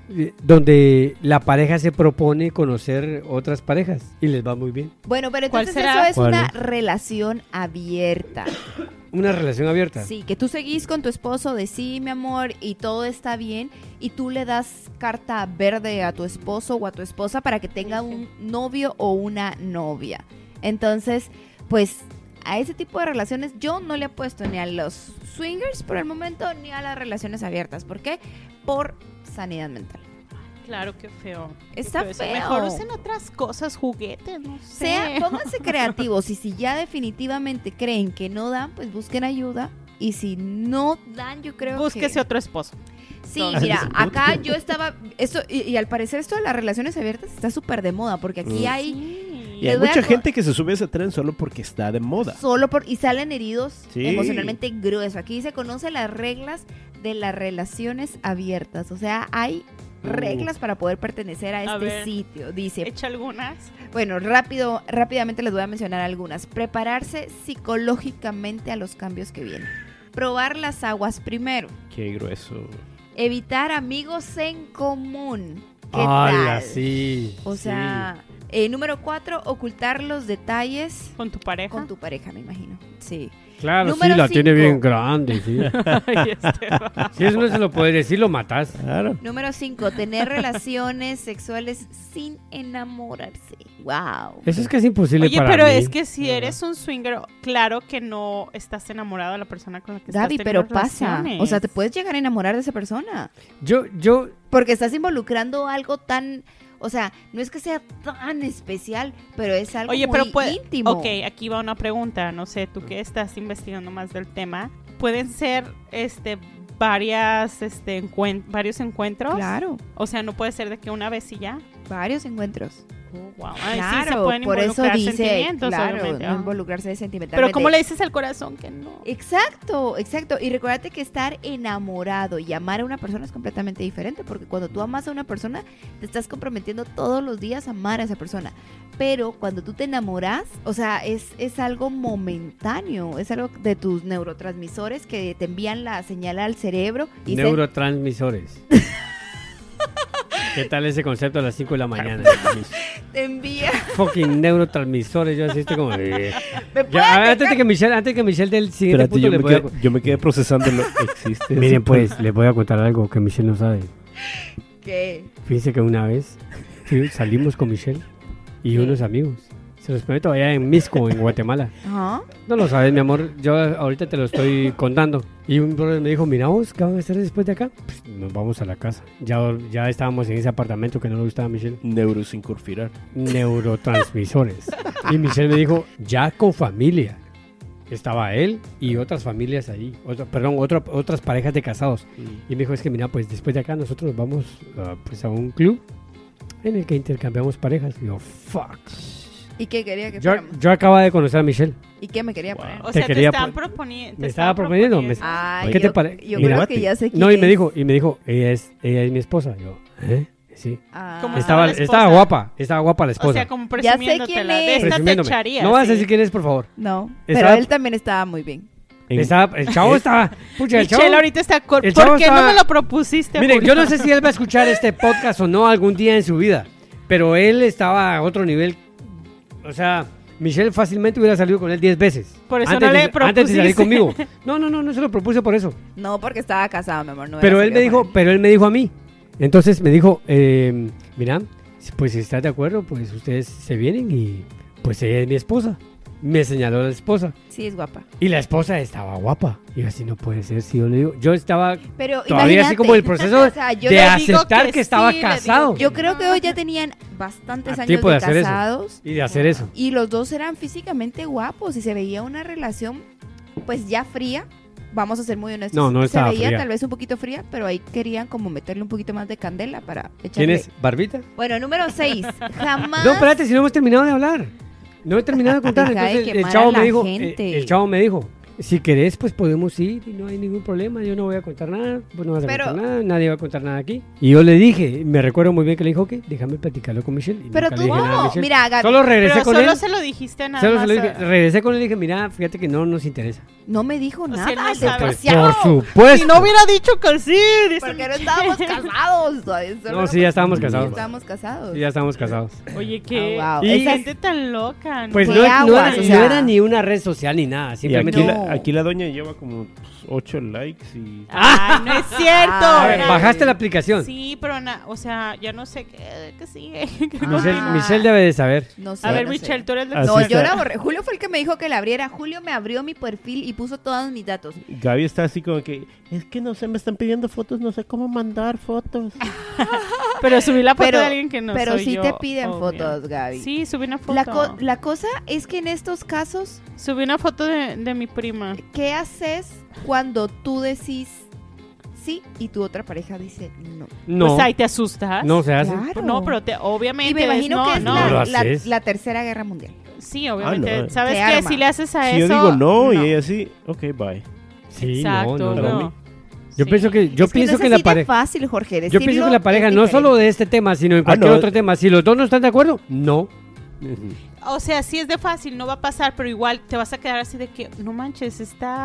donde la pareja se propone conocer otras parejas y les va muy bien. Bueno, pero ¿Cuál entonces será? eso es ¿Cuál una es? relación abierta. Una relación abierta. Sí, que tú seguís con tu esposo de sí, mi amor, y todo está bien, y tú le das carta verde a tu esposo o a tu esposa para que tenga un novio o una novia. Entonces, pues a ese tipo de relaciones yo no le apuesto ni a los swingers por el momento ni a las relaciones abiertas. ¿Por qué? Por sanidad mental. Claro, qué feo. Está Qué eso. feo. Mejor usen otras cosas, juguetes, no sé. Pónganse creativos y si ya definitivamente creen que no dan, pues busquen ayuda. Y si no dan, yo creo Búsquese que... otro esposo. Sí, Entonces, mira, acá yo estaba... y al parecer esto de las relaciones abiertas está súper de moda porque aquí hay... Sí. Y hay Les voy a mucha co- gente que se sube a ese tren solo porque está de moda. Y salen heridos Sí. emocionalmente grueso. Aquí se conocen las reglas de las relaciones abiertas. O sea, hay reglas para poder pertenecer a este ver. sitio. Dice, Echa algunas. bueno, rápidamente les voy a mencionar algunas. Prepararse psicológicamente a los cambios que vienen. Probar las aguas primero. Qué grueso. Evitar amigos en común. ¿Qué ¡Hala, tal? sí! O sí. sea, número 4, ocultar los detalles Con tu pareja. con tu pareja, me imagino. Sí. Claro, Número sí, la tiene 5. bien grande, sí. Ay, Esteban. Si eso no se lo puede decir, lo matas. Claro. Número 5, tener relaciones sexuales sin enamorarse. Wow. Eso es que es imposible Oye, para pero mí. es que si eres un swinger, claro que no estás enamorado de la persona con la que Gaby, estás pero teniendo pasa. relaciones. O sea, te puedes llegar a enamorar de esa persona. Yo, Porque estás involucrando algo tan... O sea, no es que sea tan especial, pero es algo Oye, muy pero puede... íntimo. Ok, aquí va una pregunta. No sé, tú que estás investigando más del tema. ¿Pueden ser varios encuentros? Claro, O sea, no puede ser de que una vez y ya. varios encuentros. Oh, wow. Ay, sí, se Claro, pueden por eso involucrar dice, sentimientos, claro, obviamente. no Ah. involucrarse sentimentalmente. Pero ¿cómo le dices al corazón que no? Exacto. Y recuérdate que estar enamorado y amar a una persona es completamente diferente, porque cuando tú amas a una persona, te estás comprometiendo todos los días a amar a esa persona. Pero cuando tú te enamoras, o sea, es algo momentáneo, es algo de tus neurotransmisores que te envían la señal al cerebro y neurotransmisores. ¿Qué tal ese concepto a las 5 de la mañana? te envía... Fucking neurotransmisores. Yo así estoy como... ¿Me Ya, puedes a ver, antes dejar? de que Michelle del siguiente Espérate, punto yo les me, voy a... yo me quedé procesando lo que existe. Miren eso. pues, les voy a contar algo que Michelle no sabe. ¿Qué? Fíjense que una vez salimos con Michelle y Sí. unos amigos. Se los prometo, allá en Misco, en Guatemala. Ajá. No lo sabes, mi amor. Yo ahorita te lo estoy contando. Y un brother me dijo, mira vos, ¿qué van a hacer después de acá? Pues nos vamos a la casa. Ya estábamos en ese apartamento que no le gustaba a Michelle. Neurosincorfirar. Neurotransmisores. Y Michelle me dijo, ya con familia. Estaba él y otras familias ahí. Otras parejas de casados. Y me dijo, es que mira, pues después de acá nosotros vamos pues a un club en el que intercambiamos parejas. Y yo, fuck. ¿Y qué quería que Yo fuéramos? acababa de conocer a Michelle. ¿Y qué me quería poner? O Te sea, te quería estaban po- proponiendo. me estaba proponiendo, Ay, ¿Qué te yo- parece? Yo Mira, creo que ya sé quién No, y me es. dijo, ella es mi esposa. Yo, ¿eh? Sí. Ah. ¿Cómo Estaba la esposa? guapa la esposa. O sea, como Ya sé quién presumiéndotela. De es. esta te Presumiéndome. echaría. No vas a sí. decir quién es, por favor. No, Estaba- pero él también estaba muy bien. En- El chavo estaba... Pucha, el chavo... Michelle ahorita está... el ¿Por chavo qué no estaba- me lo propusiste, Miren, Julio? yo no sé si él va a escuchar este podcast o no algún día en su vida, pero él estaba a otro nivel. O sea, Michelle fácilmente hubiera salido con él 10 veces. Por eso antes no le antes de salir propusiste. conmigo. No se lo propuse por eso. No, porque estaba casado, mi amor. No Pero era él me salido dijo, con pero él me dijo a mí, Entonces me dijo, mira, pues si estás de acuerdo, pues ustedes se vienen y pues ella es mi esposa. Me señaló la esposa. Sí, es guapa. Y la esposa estaba guapa. Y yo, así no puede ser, si yo le digo. Yo estaba Pero todavía así imagínate, como el proceso o sea, yo de le digo aceptar que que estaba sí, le digo casado. que Yo creo que hoy ya tenían bastantes A años tiempo de hacer eso. casados. Y de hacer eso. Y los dos eran físicamente guapos y se veía una relación pues ya fría. Vamos a ser muy honestos. No, no se estaba veía fría. tal vez un poquito fría, pero ahí querían como meterle un poquito más de candela para echarle. ¿Tienes barbita? Bueno, número 6. Jamás. No, espérate, si no hemos terminado de hablar. No he terminado de contar. Deja de Entonces el quemar chavo a me la dijo, gente. el chavo me dijo, si querés, pues podemos ir y no hay ningún problema. Yo no voy a contar nada, vos no vas a Pero- contar nada, nadie va a contar nada aquí. Y yo le dije, me recuerdo muy bien que le dijo, ok, déjame platicarlo con Michelle. Y Pero nunca tú le dije nada a cómo? Michelle. Mira, Gaby, Solo regresé Pero con solo él. se lo dijiste nada Solo más. se lo dije, regresé con él y dije, mira, fíjate que no nos interesa. no me dijo sea, nada. no el sabe. Pues, desgraciado. por supuesto. Si no hubiera dicho que sí. dice Porque no Michelle. estábamos casados. todavía, solo No, sí, ya estábamos Sí, casados. estábamos casados. Sí, ya estábamos casados. Oye, qué Oh, wow. Y- Esa es- gente tan loca. ¿no? Pues Qué no, aguas, no o sea. era ni una red social ni nada, Y simplemente... aquí, No. aquí la doña lleva como 8 likes y... Ay, no es cierto. A ver, Ay. bajaste la aplicación. Sí, pero o sea, ya no sé qué sigue. Michelle debe de saber. No sé, A ver, no sé. Michelle, tú eres la Así No, está. yo la borré. Julio fue el que me dijo que la abriera. Julio me abrió mi perfil y puso todos mis datos. Gaby está así como que, es que no sé, me están pidiendo fotos, no sé cómo mandar fotos. Pero subí la foto Pero- de alguien que no Pero soy sí yo, te piden obvio. fotos, Gaby. Sí, subí una foto. La cosa es que en estos casos, Subí una foto de mi prima. ¿qué haces cuando tú decís sí y tu otra pareja dice no? No, Pues ahí te asustas. no se hace. Claro. No, pero obviamente. Y me imagino no, que es no. No lo la, haces. la Tercera Guerra Mundial. Sí, obviamente. no. ¿Sabes Te qué? arma. Si le haces a Si eso. yo digo no, y no. ella sí, ok, bye. Sí, Exacto, no, no, no. no. Yo Sí. pienso que, yo Es pienso no que es la así de pareja, fácil, Jorge. yo pienso decirlo que la pareja es no diferente. solo de este tema, sino en cualquier no. otro tema. Si los dos no están de acuerdo, no. O sea, sí es de fácil, no va a pasar, pero igual te vas a quedar así de que, no manches,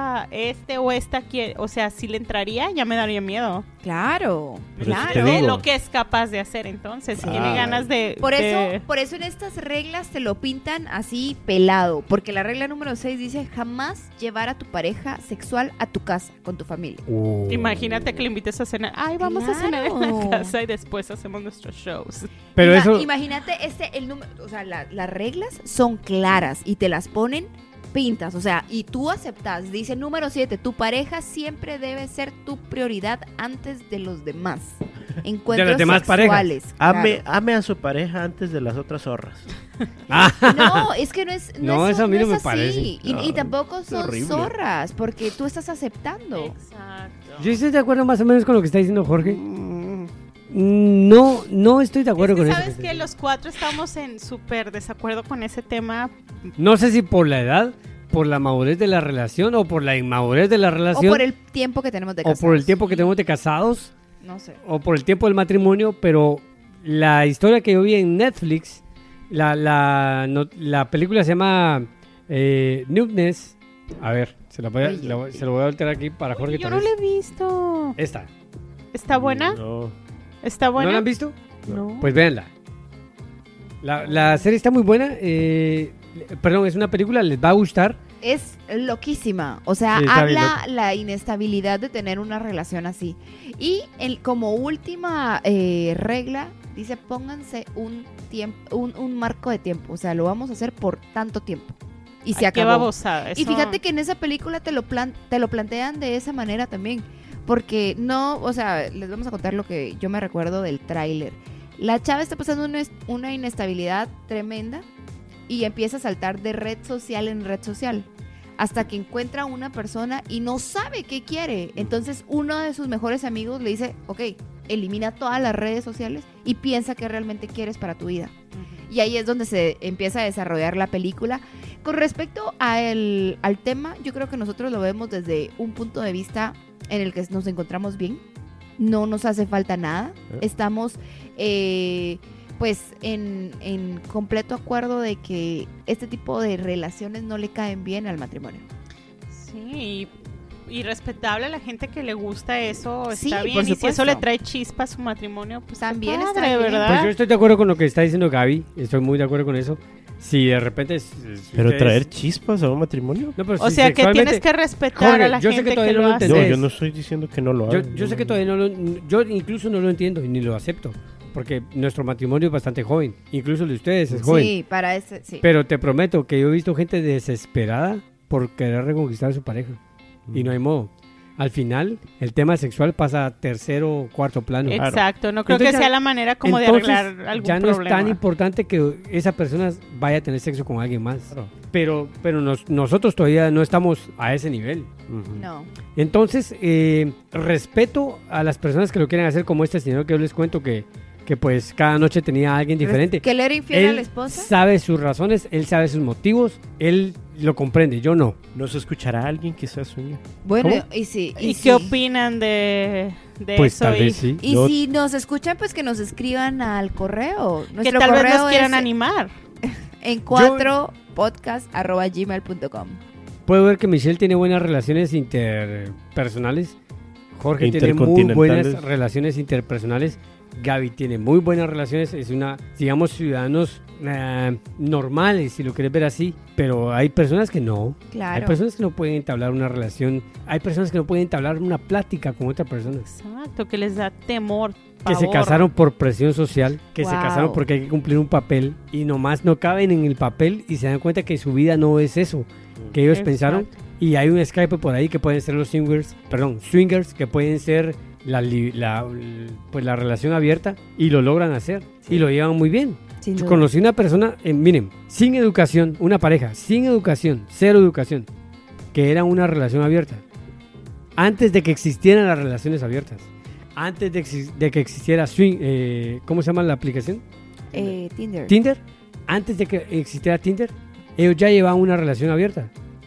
o esta quiere. O sea, si le entraría, ya me daría miedo. Claro, Pero claro. te De digo. lo que es capaz de hacer entonces. Si tiene Ay. ganas de. Por de- eso en estas reglas te lo pintan así pelado, porque la regla número 6 dice jamás llevar a tu pareja sexual a tu casa con tu familia. Imagínate que le invites a cenar. Ay, vamos a cenar en Claro. la casa y después hacemos nuestros shows. Pero eso, Imagínate el número, o sea, las reglas son claras y te las ponen pintas, o sea, y tú aceptas, dice número 7, tu pareja siempre debe ser tu prioridad antes de los demás. Encuentros De las demás parejas. sexuales. Ame a su pareja antes de las otras zorras. Claro. No, es que no es No, eso a mí no me así. parece. Y No, tampoco son horrible. zorras, porque tú estás aceptando. Exacto. yo estoy de acuerdo más o menos con lo que está diciendo Jorge. No estoy de acuerdo Es que con sabes eso. que los cuatro estamos en súper desacuerdo con ese tema. No sé si por la edad, por la madurez de la relación o por la inmadurez de la O relación por el tiempo que tenemos de o casados. por el tiempo que tenemos de casados No sé. o por el tiempo del matrimonio, pero la historia que yo vi en Netflix, la película se llama Nudeness. A ver, se lo voy a alterar aquí para Jorge. Yo tal no vez. la he visto. Esta. ¿Está buena? No. ¿Está ¿No buena? la han visto? No. Pues véanla. La serie está muy buena. Perdón, es una película, les va a gustar. Es loquísima. O sea, Sí, está bien habla la inestabilidad de tener una relación así. Y como última regla, dice pónganse un marco de tiempo. O sea, lo vamos a hacer por tanto tiempo. Y se Ay, qué acabó. babosada. Y eso- fíjate que en esa película te lo plantean de esa manera también. Porque no, o sea, les vamos a contar lo que yo me recuerdo del tráiler. La chava está pasando una inestabilidad tremenda y empieza a saltar de red social en red social hasta que encuentra a una persona y no sabe qué quiere. Entonces uno de sus mejores amigos le dice, ok, elimina todas las redes sociales y piensa qué realmente quieres para tu vida. Ujú. Y ahí es donde se empieza a desarrollar la película. Con respecto al tema, yo creo que nosotros lo vemos desde un punto de vista en el que nos encontramos bien. No nos hace falta nada. Estamos pues en completo acuerdo de que este tipo de relaciones no le caen bien al matrimonio. Sí, y respetable a la gente que le gusta eso, Sí, está bien. por Y si eso supuesto. le trae chispa a su matrimonio, pues También qué está padre, bien. ¿verdad? Pues yo estoy de acuerdo con lo que está diciendo Gaby. Estoy muy de acuerdo con eso. Si de repente... Pero ustedes- traer chispas a un matrimonio. No, pero O si sea, que sexualmente- tienes que respetar Jorge, a la yo sé que gente todavía que no lo lo hace. No, entendés. yo no estoy diciendo que no lo hagan. Yo sé que todavía no lo... Yo incluso no lo entiendo y ni lo acepto. Porque nuestro matrimonio es bastante joven. Incluso el de ustedes es joven. Sí, para ese, sí. Pero te prometo que yo he visto gente desesperada por querer reconquistar a su pareja. Y no hay modo. Al final, el tema sexual pasa a tercero o cuarto plano. Exacto, no creo Entonces que ya- sea la manera como Entonces, de arreglar algún ya no problema. es tan importante que esa persona vaya a tener sexo con alguien más. Claro. Pero nosotros todavía no estamos a ese nivel. Ujú. No. Entonces, respeto a las personas que lo quieren hacer, como este señor que yo les cuento que pues cada noche tenía a alguien diferente. ¿Que le era infiel a Él la esposa? sabe sus razones, él sabe sus motivos, él lo comprende, yo no. ¿No se escuchará alguien que sea sueño? Bueno, ¿Cómo? y sí. ¿Y sí. qué opinan de Pues eso? tal y vez sí. Y Yo- si nos escuchan, pues que nos escriban al correo. que Nuestro tal vez correo nos quieran es animar. en 4podcast@gmail.com. Puedo ver que Michelle tiene buenas relaciones interpersonales. Jorge tiene muy Intercontinentales. buenas relaciones interpersonales. Gaby tiene muy buenas relaciones. Es una, digamos, ciudadanos normales, si lo quieres ver así. Pero hay personas que no. Hay Claro. personas que no pueden entablar una relación. Hay personas que no pueden entablar una plática con otra persona. Exacto, que les da temor, Que se pavor. casaron por presión social, que se Wow. casaron porque hay que cumplir un papel y nomás no caben en el papel y se dan cuenta que su vida no es eso que ellos Exacto. pensaron. Y hay un Skype por ahí que pueden ser los swingers, que pueden ser pues la relación abierta y lo logran hacer y lo llevan muy bien. Sin Yo duda. conocí una persona, miren, sin educación, una pareja, sin educación, cero educación, que era una relación abierta. Antes de que existieran las relaciones abiertas, antes de que existiera swing, ¿cómo se llama la aplicación? Tinder. Tinder. Antes de que existiera Tinder, ellos ya llevaban una relación abierta.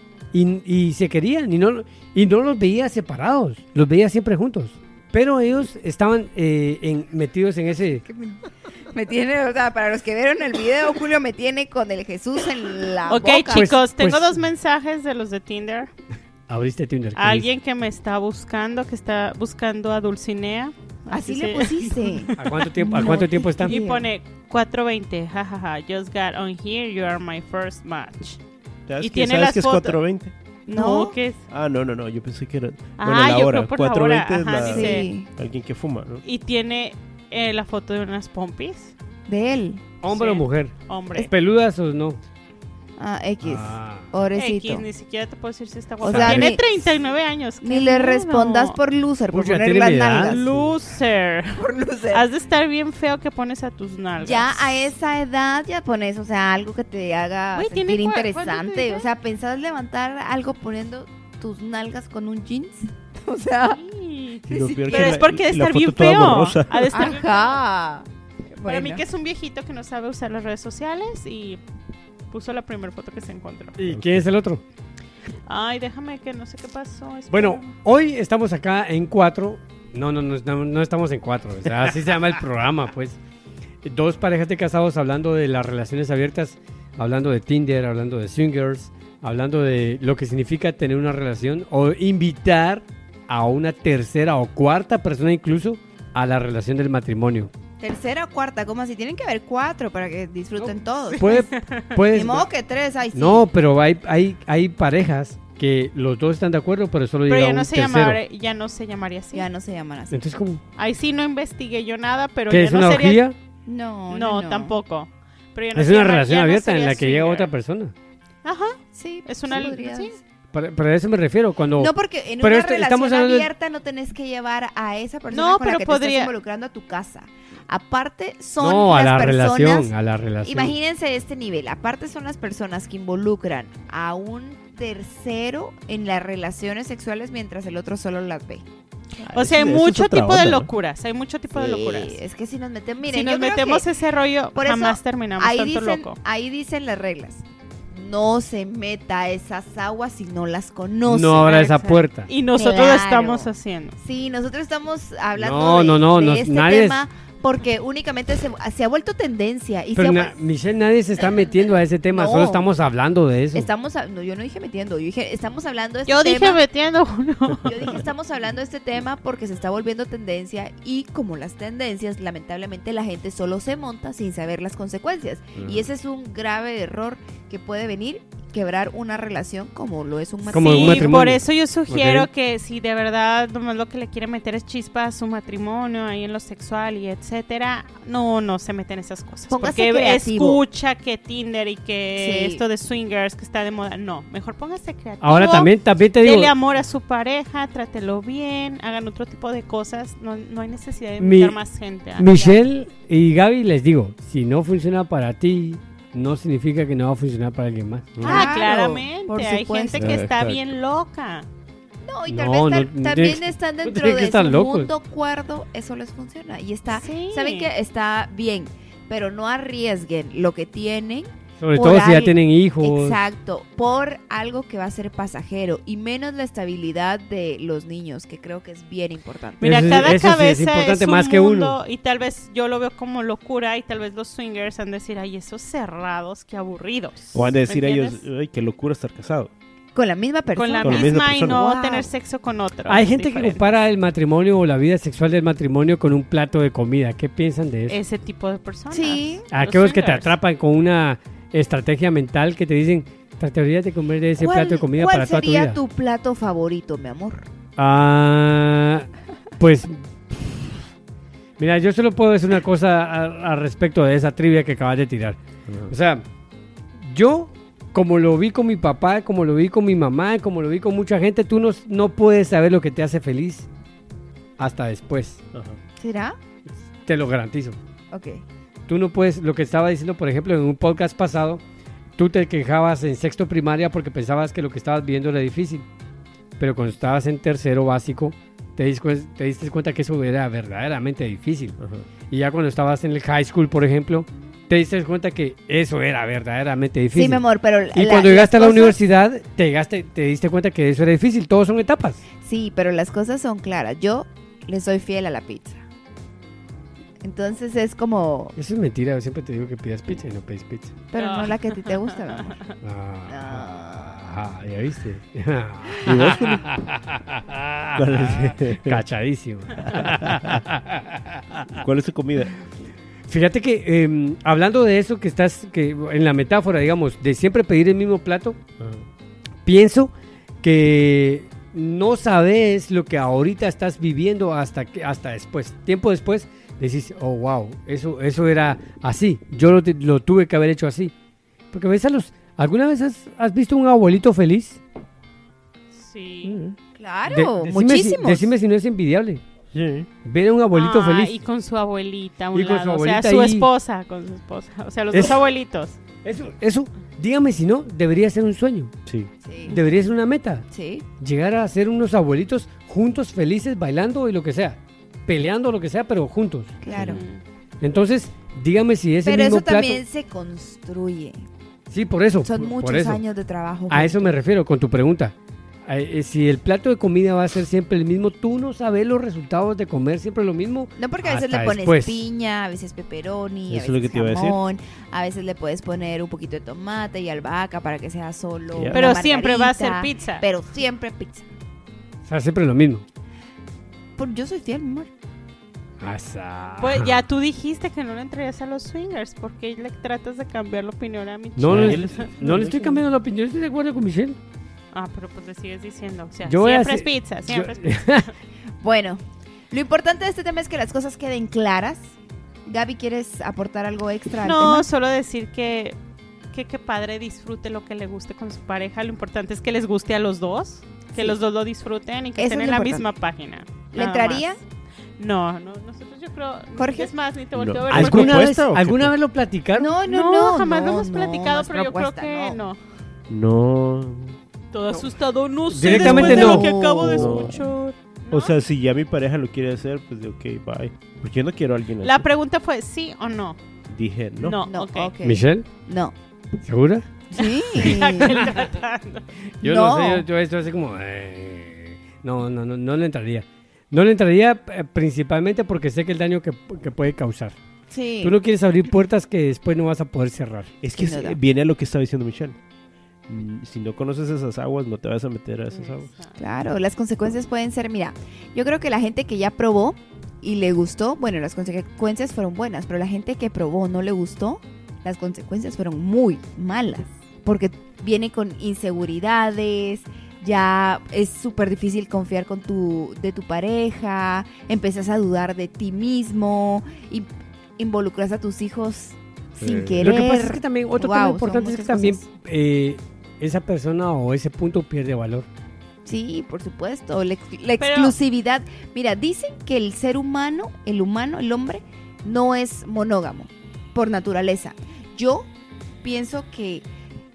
Y se querían y no los veía separados, los veía siempre juntos. Pero ellos estaban metidos en ese... Me tiene, o sea, para los que vieron el video, Julio me tiene con el Jesús en la Ok, boca. chicos, tengo pues- dos mensajes de los de Tinder. Abriste Tinder. ¿qué Alguien que me está buscando, que está buscando a Dulcinea. Así se- le pusiste. dice? ¿A cuánto tiempo, No. están? Y pone 420, jajaja, just got on here, you are my first match. ¿Sabes Y que, tiene sabes las que es fotos. 420? No, No. ¿qué es? Ah, no, yo pensé que era... Ah, bueno, la yo hora. creo por la 420 hora, es ajá, la... dice. Sí, alguien que fuma, ¿no? Y tiene la foto de unas pompis. de él. ¿Hombre o Sí. mujer? Hombre. ¿Peludas o no? X. Ah. Pobrecito. X, ni siquiera te puedo decir si está O guapo. sea, Tiene ni- 39 años. Ni qué le miedo. respondas por loser, por Pucha, poner tiene las mi edad. nalgas. Loser. Por loser. Has de estar bien feo que pones a tus nalgas. Ya a esa edad ya pones, o sea, algo que te haga Güey, sentir ¿tiene cuánto interesante. tiene? O sea, ¿pensás levantar algo poniendo tus nalgas con un jeans? O sea, Sí. Y lo peor Pero que es porque de la estar bien foto toda feo. borrosa. Ha de estar bien feo. ajá. Para mí Bueno. que es un viejito que no sabe usar las redes sociales y puso la primera foto que se encontró. ¿Y quién es el otro? Ay, déjame que no sé qué pasó. Bueno, espérame. hoy estamos acá en 4. No estamos en 4. O sea, así se llama el programa, pues. Dos parejas de casados hablando de las relaciones abiertas, hablando de Tinder, hablando de swingers, hablando de lo que significa tener una relación o invitar a una tercera o cuarta persona incluso a la relación del matrimonio. Tercera o cuarta, ¿cómo así? Tienen que haber 4 para que disfruten todos. Puedes, Ni modo que 3, ay sí. no, pero hay parejas que los dos están de acuerdo, pero solo Pero llega ya un no, se tercero. ya no se llamaría así. Ya no se llaman así. Entonces, ¿cómo? Ahí sí no investigué yo nada, pero ¿Qué ya es no una sería... orgía? No, No, tampoco. Pero ya no Es se una llama- relación ya no abierta en sería la que llega swinger. otra persona. Ajá, Sí, es una... sí podrías. sí. Para eso me refiero. Cuando No, porque en Pero una estamos relación hablando de- abierta no tenés que llevar a esa persona No, con la pero que te podría- estás involucrando a tu casa. Aparte son no, a las la personas... relación, a la relación. Imagínense este nivel. Aparte son las personas que involucran a un tercero en las relaciones sexuales mientras el otro solo las ve. O sea, hay Eso es mucho otra tipo de onda, ¿no? locuras. Hay mucho tipo de Sí, locuras. es que si nos metemos... Miren, Si yo nos creo metemos que ese rollo, por eso jamás terminamos ahí tanto dicen, loco. ahí dicen las reglas. No se meta a esas aguas si no las conoce. No abra esa Exacto. puerta. Y nosotros Claro. lo estamos haciendo. Sí, nosotros estamos hablando No, de, no, de no, este nadie tema Porque únicamente se ha vuelto tendencia. Y Pero se ha- Michelle, nadie se está metiendo a ese tema, No. solo estamos hablando de eso. no, yo no dije metiendo, yo dije, estamos hablando de este Yo tema. dije metiendo uno. Yo dije, estamos hablando de este tema porque se está volviendo tendencia y como las tendencias, lamentablemente la gente solo se monta sin saber las consecuencias. Y ese es un grave error que puede venir, quebrar una relación como lo es un Como matrimonio. un Sí, matrimonio. por eso yo sugiero Ok. que si de verdad nomás lo que le quiere meter es chispa a su matrimonio, ahí en lo sexual y etcétera, no se meten esas cosas. Póngase porque creativo. escucha que Tinder y que Sí. esto de swingers que está de moda, no, mejor póngase creativo. Ahora también te digo, Dele amor a su pareja, trátelo bien, hagan otro tipo de cosas, no hay necesidad de Mi- invitar más gente. Michelle y Gaby, les digo, si no funciona para ti, no significa que no va a funcionar para alguien más. Ah, Claro, claramente, por hay supuesto. gente que está Exacto. bien loca. No, y No, tal vez no, también tiene- están no dentro tienen que de estar su locos. mundo cuerdo, eso les funciona. Y está, Sí. saben que está bien, pero no arriesguen lo que tienen. Sobre por todo si ya algo- tienen hijos. Exacto, por algo que va a ser pasajero y menos la estabilidad de los niños, que creo que es bien importante. Mira, Eso- cada eso sí es cabeza importante un más que mundo, uno. y tal vez yo lo veo como locura y tal vez los swingers han de decir, ay, esos cerrados, qué aburridos. O han de decir ¿Me ellos, entiendes? ay, qué locura estar casado. Con la misma persona. Con la Con la misma, misma y no persona. Wow. tener sexo con otro. Hay es gente que diferente. compara el matrimonio o la vida sexual del matrimonio con un plato de comida. ¿Qué piensan de eso? Ese tipo de personas. Sí. Aquellos que te swingers. atrapan con una estrategia mental que te dicen, tratarías de comer de ese plato de comida ¿Cuál para toda tu sería vida. tu plato favorito, mi amor? Pues, mira, yo solo puedo decir una cosa al respecto de esa trivia que acabas de tirar. O sea, yo, como lo vi con mi papá, como lo vi con mi mamá, como lo vi con mucha gente, tú no puedes saber lo que te hace feliz hasta después. Ajá. ¿Será? Te lo garantizo. Ok. Tú no puedes, lo que estaba diciendo, por ejemplo, en un podcast pasado, tú te quejabas en sexto primaria porque pensabas que lo que estabas viendo era difícil. Pero cuando estabas en tercero básico, te diste cuenta que eso era verdaderamente difícil. Ajá. Y ya cuando estabas en el high school, por ejemplo, te diste cuenta que eso era verdaderamente difícil. Sí, mi amor, pero... Y cuando llegaste a la las cosas- universidad, te diste cuenta que eso era difícil. Todos son etapas. Sí, pero las cosas son claras. Yo le soy fiel a la pizza. Entonces es como... Eso es mentira. Yo siempre te digo que pidas pizza y no pides pizza. Pero no la que a ti te gusta, mi amor. ¿Ya viste? ¿Y vos, Juli? ¿Cuál es? Cachadísimo. ¿Cuál es tu comida? Fíjate que hablando de eso que en la metáfora, digamos, de siempre pedir el mismo plato, pienso que no sabes lo que ahorita estás viviendo hasta después. Tiempo después decís, oh, wow, eso era así. Yo lo tuve que haber hecho así. Porque ves ¿alguna vez has visto un abuelito feliz? Sí. Claro, Decime muchísimos. decime si no es envidiable. Sí. Ver a un abuelito Ah, feliz. Y con su abuelita a un Y con su lado, o sea, abuelita su ahí. esposa con su esposa. O sea, los Es- dos abuelitos. Eso, dígame si no, debería ser un sueño. Sí. Sí, Debería ser una meta. sí. Llegar a ser unos abuelitos juntos, felices, bailando y lo que sea. Peleando lo que sea, pero juntos. Claro. Mm. Entonces, dígame si ese Pero mismo eso plato... también se construye. Sí, por eso. Son por muchos eso. años de trabajo. A eso me refiero con tu pregunta. Si el plato de comida va a ser siempre el mismo, tú no sabes los resultados de comer siempre lo mismo. No, porque a veces hasta le pones después. piña, a veces pepperoni, a Eso es lo veces que te iba a decir. jamón, a veces le puedes poner un poquito de tomate y albahaca para que sea solo. Ya. una Pero siempre va a ser margarita, pizza. Pero siempre pizza. O sea, siempre lo mismo. Yo soy fiel, mi amor. Asa. Pues ya tú dijiste que no le entrarías a los swingers. ¿Por qué le tratas de cambiar la opinión a mi No, chica? no, no le estoy cambiando la opinión, estoy de acuerdo con Michelle. Ah, pero pues le sigues diciendo. O sea, Yo voy a siempre es hacer- pizza, siempre es Yo- pizza. Bueno, lo importante de este tema es que las cosas queden claras. Gaby, ¿quieres aportar algo extra al No, tema? solo decir que padre disfrute lo que le guste con su pareja. Lo importante es que les guste a los dos. Que Sí. los dos lo disfruten y que Eso estén es en lo la importante. misma página. ¿Le Nada entraría? más. No, nosotros yo creo... Jorge. Es más, ni te volteo No. a ver. ¿Has porque- ¿Alguna vez, propuesta o qué ¿alguna fue? vez lo platicaron? No, jamás lo no, hemos no, platicado, no es pero yo creo propuesta, que no. no. No. Todo asustado, no sé, Directamente después de no. lo que acabo de No. escuchar. O sea, si ya mi pareja lo quiere hacer, pues de ok, bye. Porque yo no quiero a alguien así. La pregunta fue ¿sí o no? Dije, no. No, ok. ok. ¿Michelle? No. ¿Segura? Sí. Aquel tratando. Yo no, No. sé, yo esto así como... no le entraría. No le entraría principalmente porque sé que el daño que puede causar. Sí. Tú no quieres abrir puertas que después no vas a poder cerrar. Es que Sin duda. viene a lo que estaba diciendo Michelle. Si no conoces esas aguas, no te vas a meter a esas aguas. Claro, las consecuencias pueden ser, mira, yo creo que la gente que ya probó y le gustó, bueno, las consecuencias fueron buenas, pero la gente que probó no le gustó, las consecuencias fueron muy malas, porque viene con inseguridades, ya es súper difícil confiar de tu pareja, empiezas a dudar de ti mismo, y involucras a tus hijos sin querer. Lo que pasa es que también, otro tema Wow, importante son es que muchas también esa persona o ese punto pierde valor. Sí, por supuesto. La exclusividad. Mira, dicen que el ser humano, el hombre, no es monógamo por naturaleza. Yo pienso que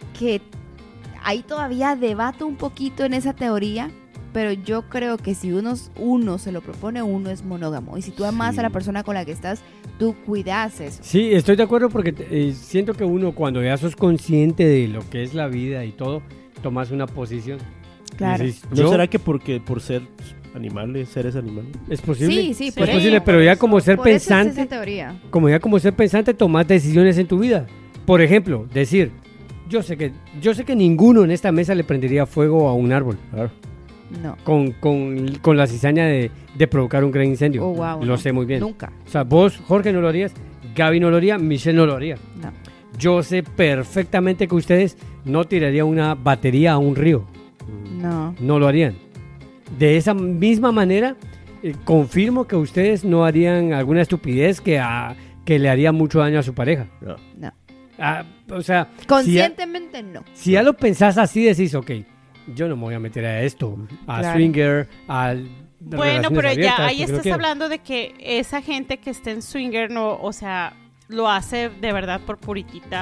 ahí todavía debato un poquito en esa teoría, pero yo creo que si uno se lo propone, uno es monógamo. Y si tú amas Sí. a la persona con la que estás, tú cuidas eso. Sí, estoy de acuerdo porque siento que uno cuando ya sos consciente de lo que es la vida y todo, tomas una posición. Claro. Dices, ¿No yo- será que por ser animales, seres animales? Es posible. Sí, sí, es por posible, eso, pero por ya eso. como ser Por eso es pensante, esa teoría. como ser pensante, tomas decisiones en tu vida. Por ejemplo, decir, yo sé que ninguno en esta mesa le prendería fuego a un árbol. Claro. No. Con la cizaña de provocar un gran incendio. Oh, wow, lo no. sé muy bien. Nunca. O sea, vos, Jorge, no lo harías, Gaby no lo haría, Michelle no lo haría. No. Yo sé perfectamente que ustedes no tirarían una batería a un río. No. No lo harían. De esa misma manera, confirmo que ustedes no harían alguna estupidez que le haría mucho daño a su pareja. No. No. O sea, Conscientemente no. si ya lo pensás así, decís, ok, yo no me voy a meter a esto, a Claro. swinger, al... Bueno, relaciones pero abiertas, ya ahí porque no estás quiero. hablando de que esa gente que está en swinger no, o sea, lo hace de verdad por puritita.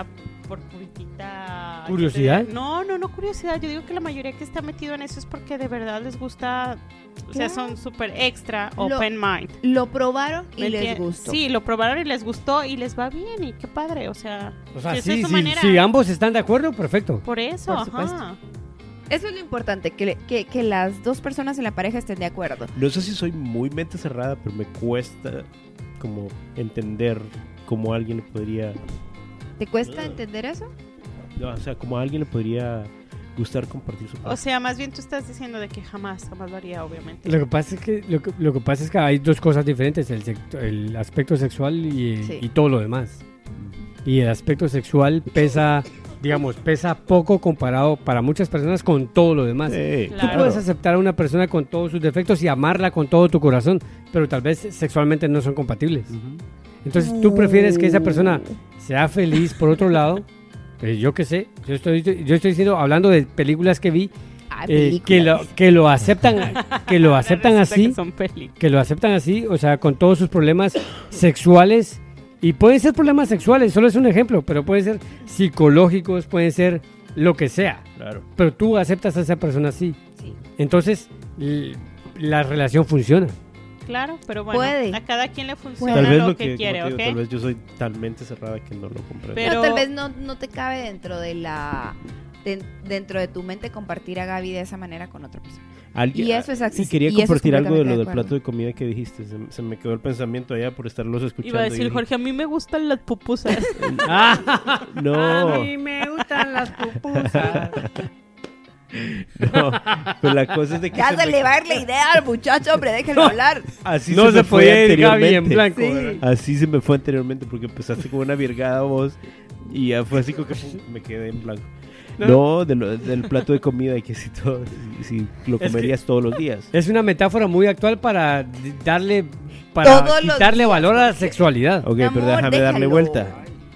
¿Curiosidad? No curiosidad. Yo digo que la mayoría que está metido en eso es porque de verdad les gusta, o sea, Claro. son súper extra, Lo- open mind. Lo probaron y ¿Me les entiendes? gustó. Sí, lo probaron y les gustó y les va bien y qué padre, o sea, O sea, si esa es sí, su sí, manera. si ambos están de acuerdo, perfecto. Por eso, Por supuesto. ajá. Eso es lo importante, que las dos personas en la pareja estén de acuerdo. No sé si soy muy mente cerrada, pero me cuesta como entender cómo a alguien le podría... ¿Te cuesta entender eso? No, o sea, como a alguien le podría gustar compartir su O sea, más bien tú estás diciendo de que jamás lo haría, obviamente. Lo que pasa es que lo que pasa es que hay dos cosas diferentes, el aspecto sexual Sí. y todo lo demás. Y el aspecto sexual pesa poco comparado para muchas personas con todo lo demás. Sí, Tú Claro. puedes aceptar a una persona con todos sus defectos y amarla con todo tu corazón, pero tal vez sexualmente no son compatibles. Ujú. Entonces tú prefieres que esa persona sea feliz por otro lado. Yo qué sé, yo estoy diciendo, hablando de películas que vi, que lo aceptan Resulta así, que son peli. que lo aceptan así, o sea, con todos sus problemas sexuales. Y pueden ser problemas sexuales, solo es un ejemplo, pero pueden ser psicológicos, pueden ser lo que sea. Claro. Pero tú aceptas a esa persona así. Sí. Entonces, la relación funciona. Claro, pero bueno, Puede. a cada quien le funciona Tal vez lo que quiere, como te ¿ok? digo, tal vez yo soy tan mente cerrada que no lo comprendo. Pero- No, tal vez no te cabe dentro de dentro de tu mente compartir a Gaby de esa manera con otra persona. Alguien- Y eso es Y accesible. quería y eso es compartir algo de completamente lo de del acuerdo. plato de comida que dijiste. Se me quedó el pensamiento allá por estarlos escuchando. Iba a y decir dije, Jorge, a mí me gustan las pupusas. No, A mí me gustan las pupusas. no. Pues la cosa es de que Ya se se me- le va a ir la idea al muchacho, hombre, déjenlo hablar. así No se me fue podía ir Gaby en anteriormente. blanco. Sí. ¿verdad? Así se me fue anteriormente porque empezaste con una virgada voz y ya fue así como que pum, me quedé en blanco. No, del plato de comida y que si todo, si lo Es comerías todos los días. Es una metáfora muy actual para para Todos los quitarle días, valor a la porque- sexualidad. Ok, Mi pero amor, déjame darle déjalo. vuelta.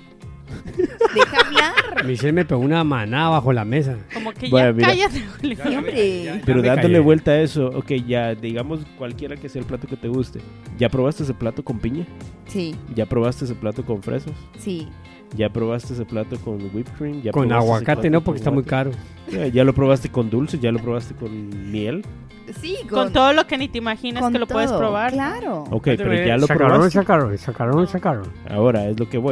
Deja hablar. Michelle me pegó una manada bajo la mesa. Como que Bueno, ya mira. cállate, Julio. Sí, hombre. Pero me dándole callé. vuelta a eso, ok, ya digamos cualquiera que sea el plato que te guste. ¿Ya probaste ese plato con piña? Sí, ¿Ya probaste ese plato con fresas? sí. ¿Ya probaste ese plato con whipped cream? ¿Ya Con probaste ese aguacate plato no, porque con está muy guate? caro. Ya lo probaste con dulce, ya lo probaste con miel. Sí, Con todo lo que ni te imaginas con que lo puedes todo, probar. Claro. Ok, pero ya lo Sacaron, probaste. sacaron. Ahora es lo que voy.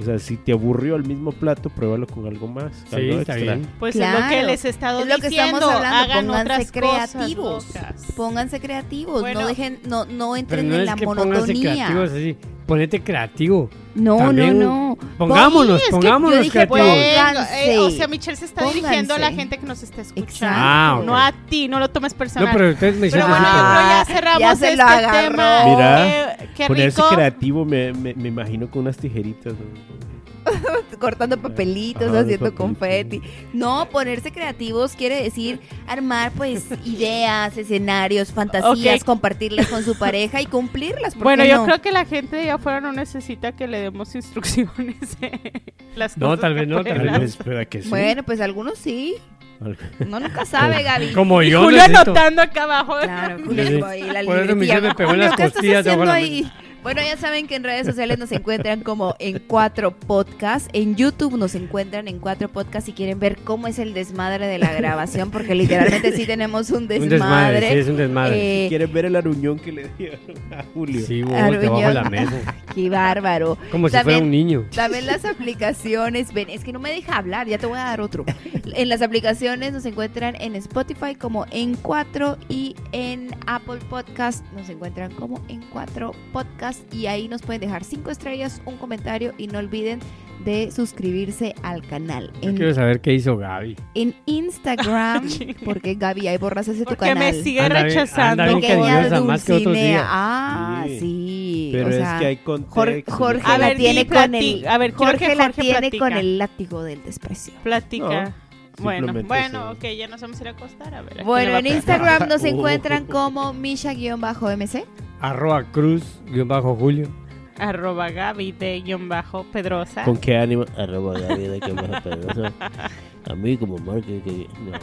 O sea, si te aburrió el mismo plato, pruébalo con algo más. Sí, algo está extra. bien. Pues es lo que Claro. les he estado Es lo que diciendo. estamos hablando, Hagan pónganse otras creativos. cosas locas. Pónganse creativos, Bueno, no dejen, no Pero entren no en es la que pónganse creativos monotonía. así. Ponete creativo. No, También no. Pongámonos, Sí, es que pongámonos yo dije, creativos. Pónganse. O sea, Michelle se está dirigiendo a la Pónganse. gente que nos está escuchando. Exacto. Ah, ok. No a ti, no lo tomes personal. No, pero ustedes me Pero hicieron bueno, así, yo pero- creo ya cerramos ya se lo este agarró. tema. Mira, Qué Ponerse rico. creativo me imagino con unas tijeritas. ¿no? Cortando papelitos, Ajá, haciendo papelitos. confeti. No, ponerse creativos quiere decir armar pues ideas, escenarios, fantasías, Ok. compartirlas con su pareja y cumplirlas. ¿por Bueno, qué yo no? creo que la gente de allá afuera no necesita que le demos instrucciones. Las No, cosas tal que vez no, pueden tal vez Tal hacer. vez, ¿verdad que sí? Bueno, pues algunos sí. Uno nunca sabe, Gaby. Como Y yo Julio necesito. anotando acá abajo. Claro, Sí, Julio, sí. ahí la Por eso libretilla. Michelle me pegó en las Julio, ¿qué estás costillas debajo de la haciendo ahí? Bueno, ya saben que en redes sociales nos encuentran como en 4 Podcast. En YouTube nos encuentran en 4 Podcast si quieren ver cómo es el desmadre de la grabación, porque literalmente sí tenemos un Un desmadre. desmadre, sí, es un desmadre. ¿Quieres ver el aruñón que le dio a Julio? Sí, vos, Aruñón. debajo de la mesa. Qué bárbaro. Como si También- fuera un niño. También las aplicaciones, ven, es que no me deja hablar, ya te voy a dar otro. En las aplicaciones nos encuentran en Spotify como en 4 y en Apple Podcast nos encuentran como en 4 Podcast y ahí nos pueden dejar 5 estrellas, un comentario y no olviden de suscribirse al canal. Yo quiero saber qué hizo Gaby. En Instagram, porque Gaby, ahí borras ese tu Porque canal. me sigue Anda bien- rechazando. anda bien Pequeña cariñosa, más que otros Dulcinea. días. Ah, Sí. sí. Pero o es sea, que hay contexto. Jorge A la ver, tiene di, con el a ver, quiero que Jorge la Jorge tiene platica. con el látigo del desprecio. Platica. No, Bueno, simplemente ok, sí. ya nos vamos a ir a acostar. A ver, ¿a quién Bueno, le va en a pegar? Instagram nos Oh. encuentran como Misha-MC. @cruz_julio. @Gaby de _Pedrosa. ¿Con qué ánimo? @Gaby de que más Pedrosa. A mí como marketing que... No.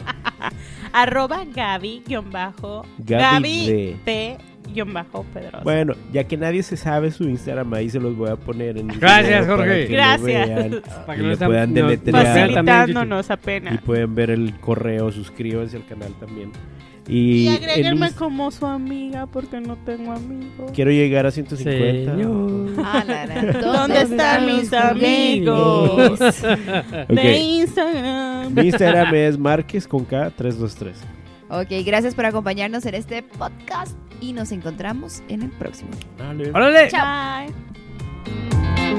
Gaby Gaby de _Pedrosa. Bueno, ya que nadie se sabe su Instagram, ahí se los voy a poner en el Gracias, video para Jorge. que lo Gracias. vean Para y que le están- puedan no, deletrear. Facilitándonos Y apenas. pueden ver el correo, suscríbanse al canal también. Y en agréguenme Inst- como su amiga porque no tengo amigos. Quiero llegar a 150. Señor. ¿Dónde están mis amigos? Ok. De Instagram. Mi Instagram es Márquez con K 323. Ok, gracias por acompañarnos en este podcast y nos encontramos en el próximo. Dale. ¡Órale! Bye.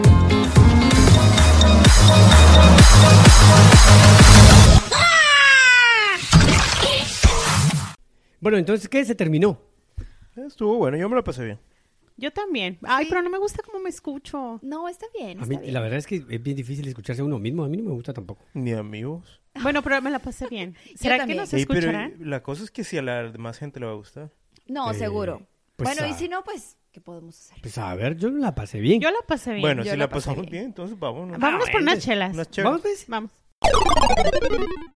Bueno, entonces, ¿qué? Se terminó. Estuvo bueno, yo me lo pasé bien. Yo también. Ay, Sí. pero no me gusta cómo me escucho. No, está bien. A Está mí, bien. la verdad es que es bien difícil escucharse a uno mismo. A mí no me gusta tampoco. Ni amigos. Bueno, pero me la pasé bien. ¿Será que también. nos Ey, pero escucharán? la cosa es que si a la demás gente le va a gustar. No, seguro. pues, bueno, y ah. si no, pues, ¿qué podemos hacer? Pues a ver, yo la pasé bien. Yo la pasé bien. Bueno, Yo si la la pasé pasamos bien. bien, entonces vámonos. Vámonos por unas chelas. Unas chéveres. Vamos, pues. Vamos.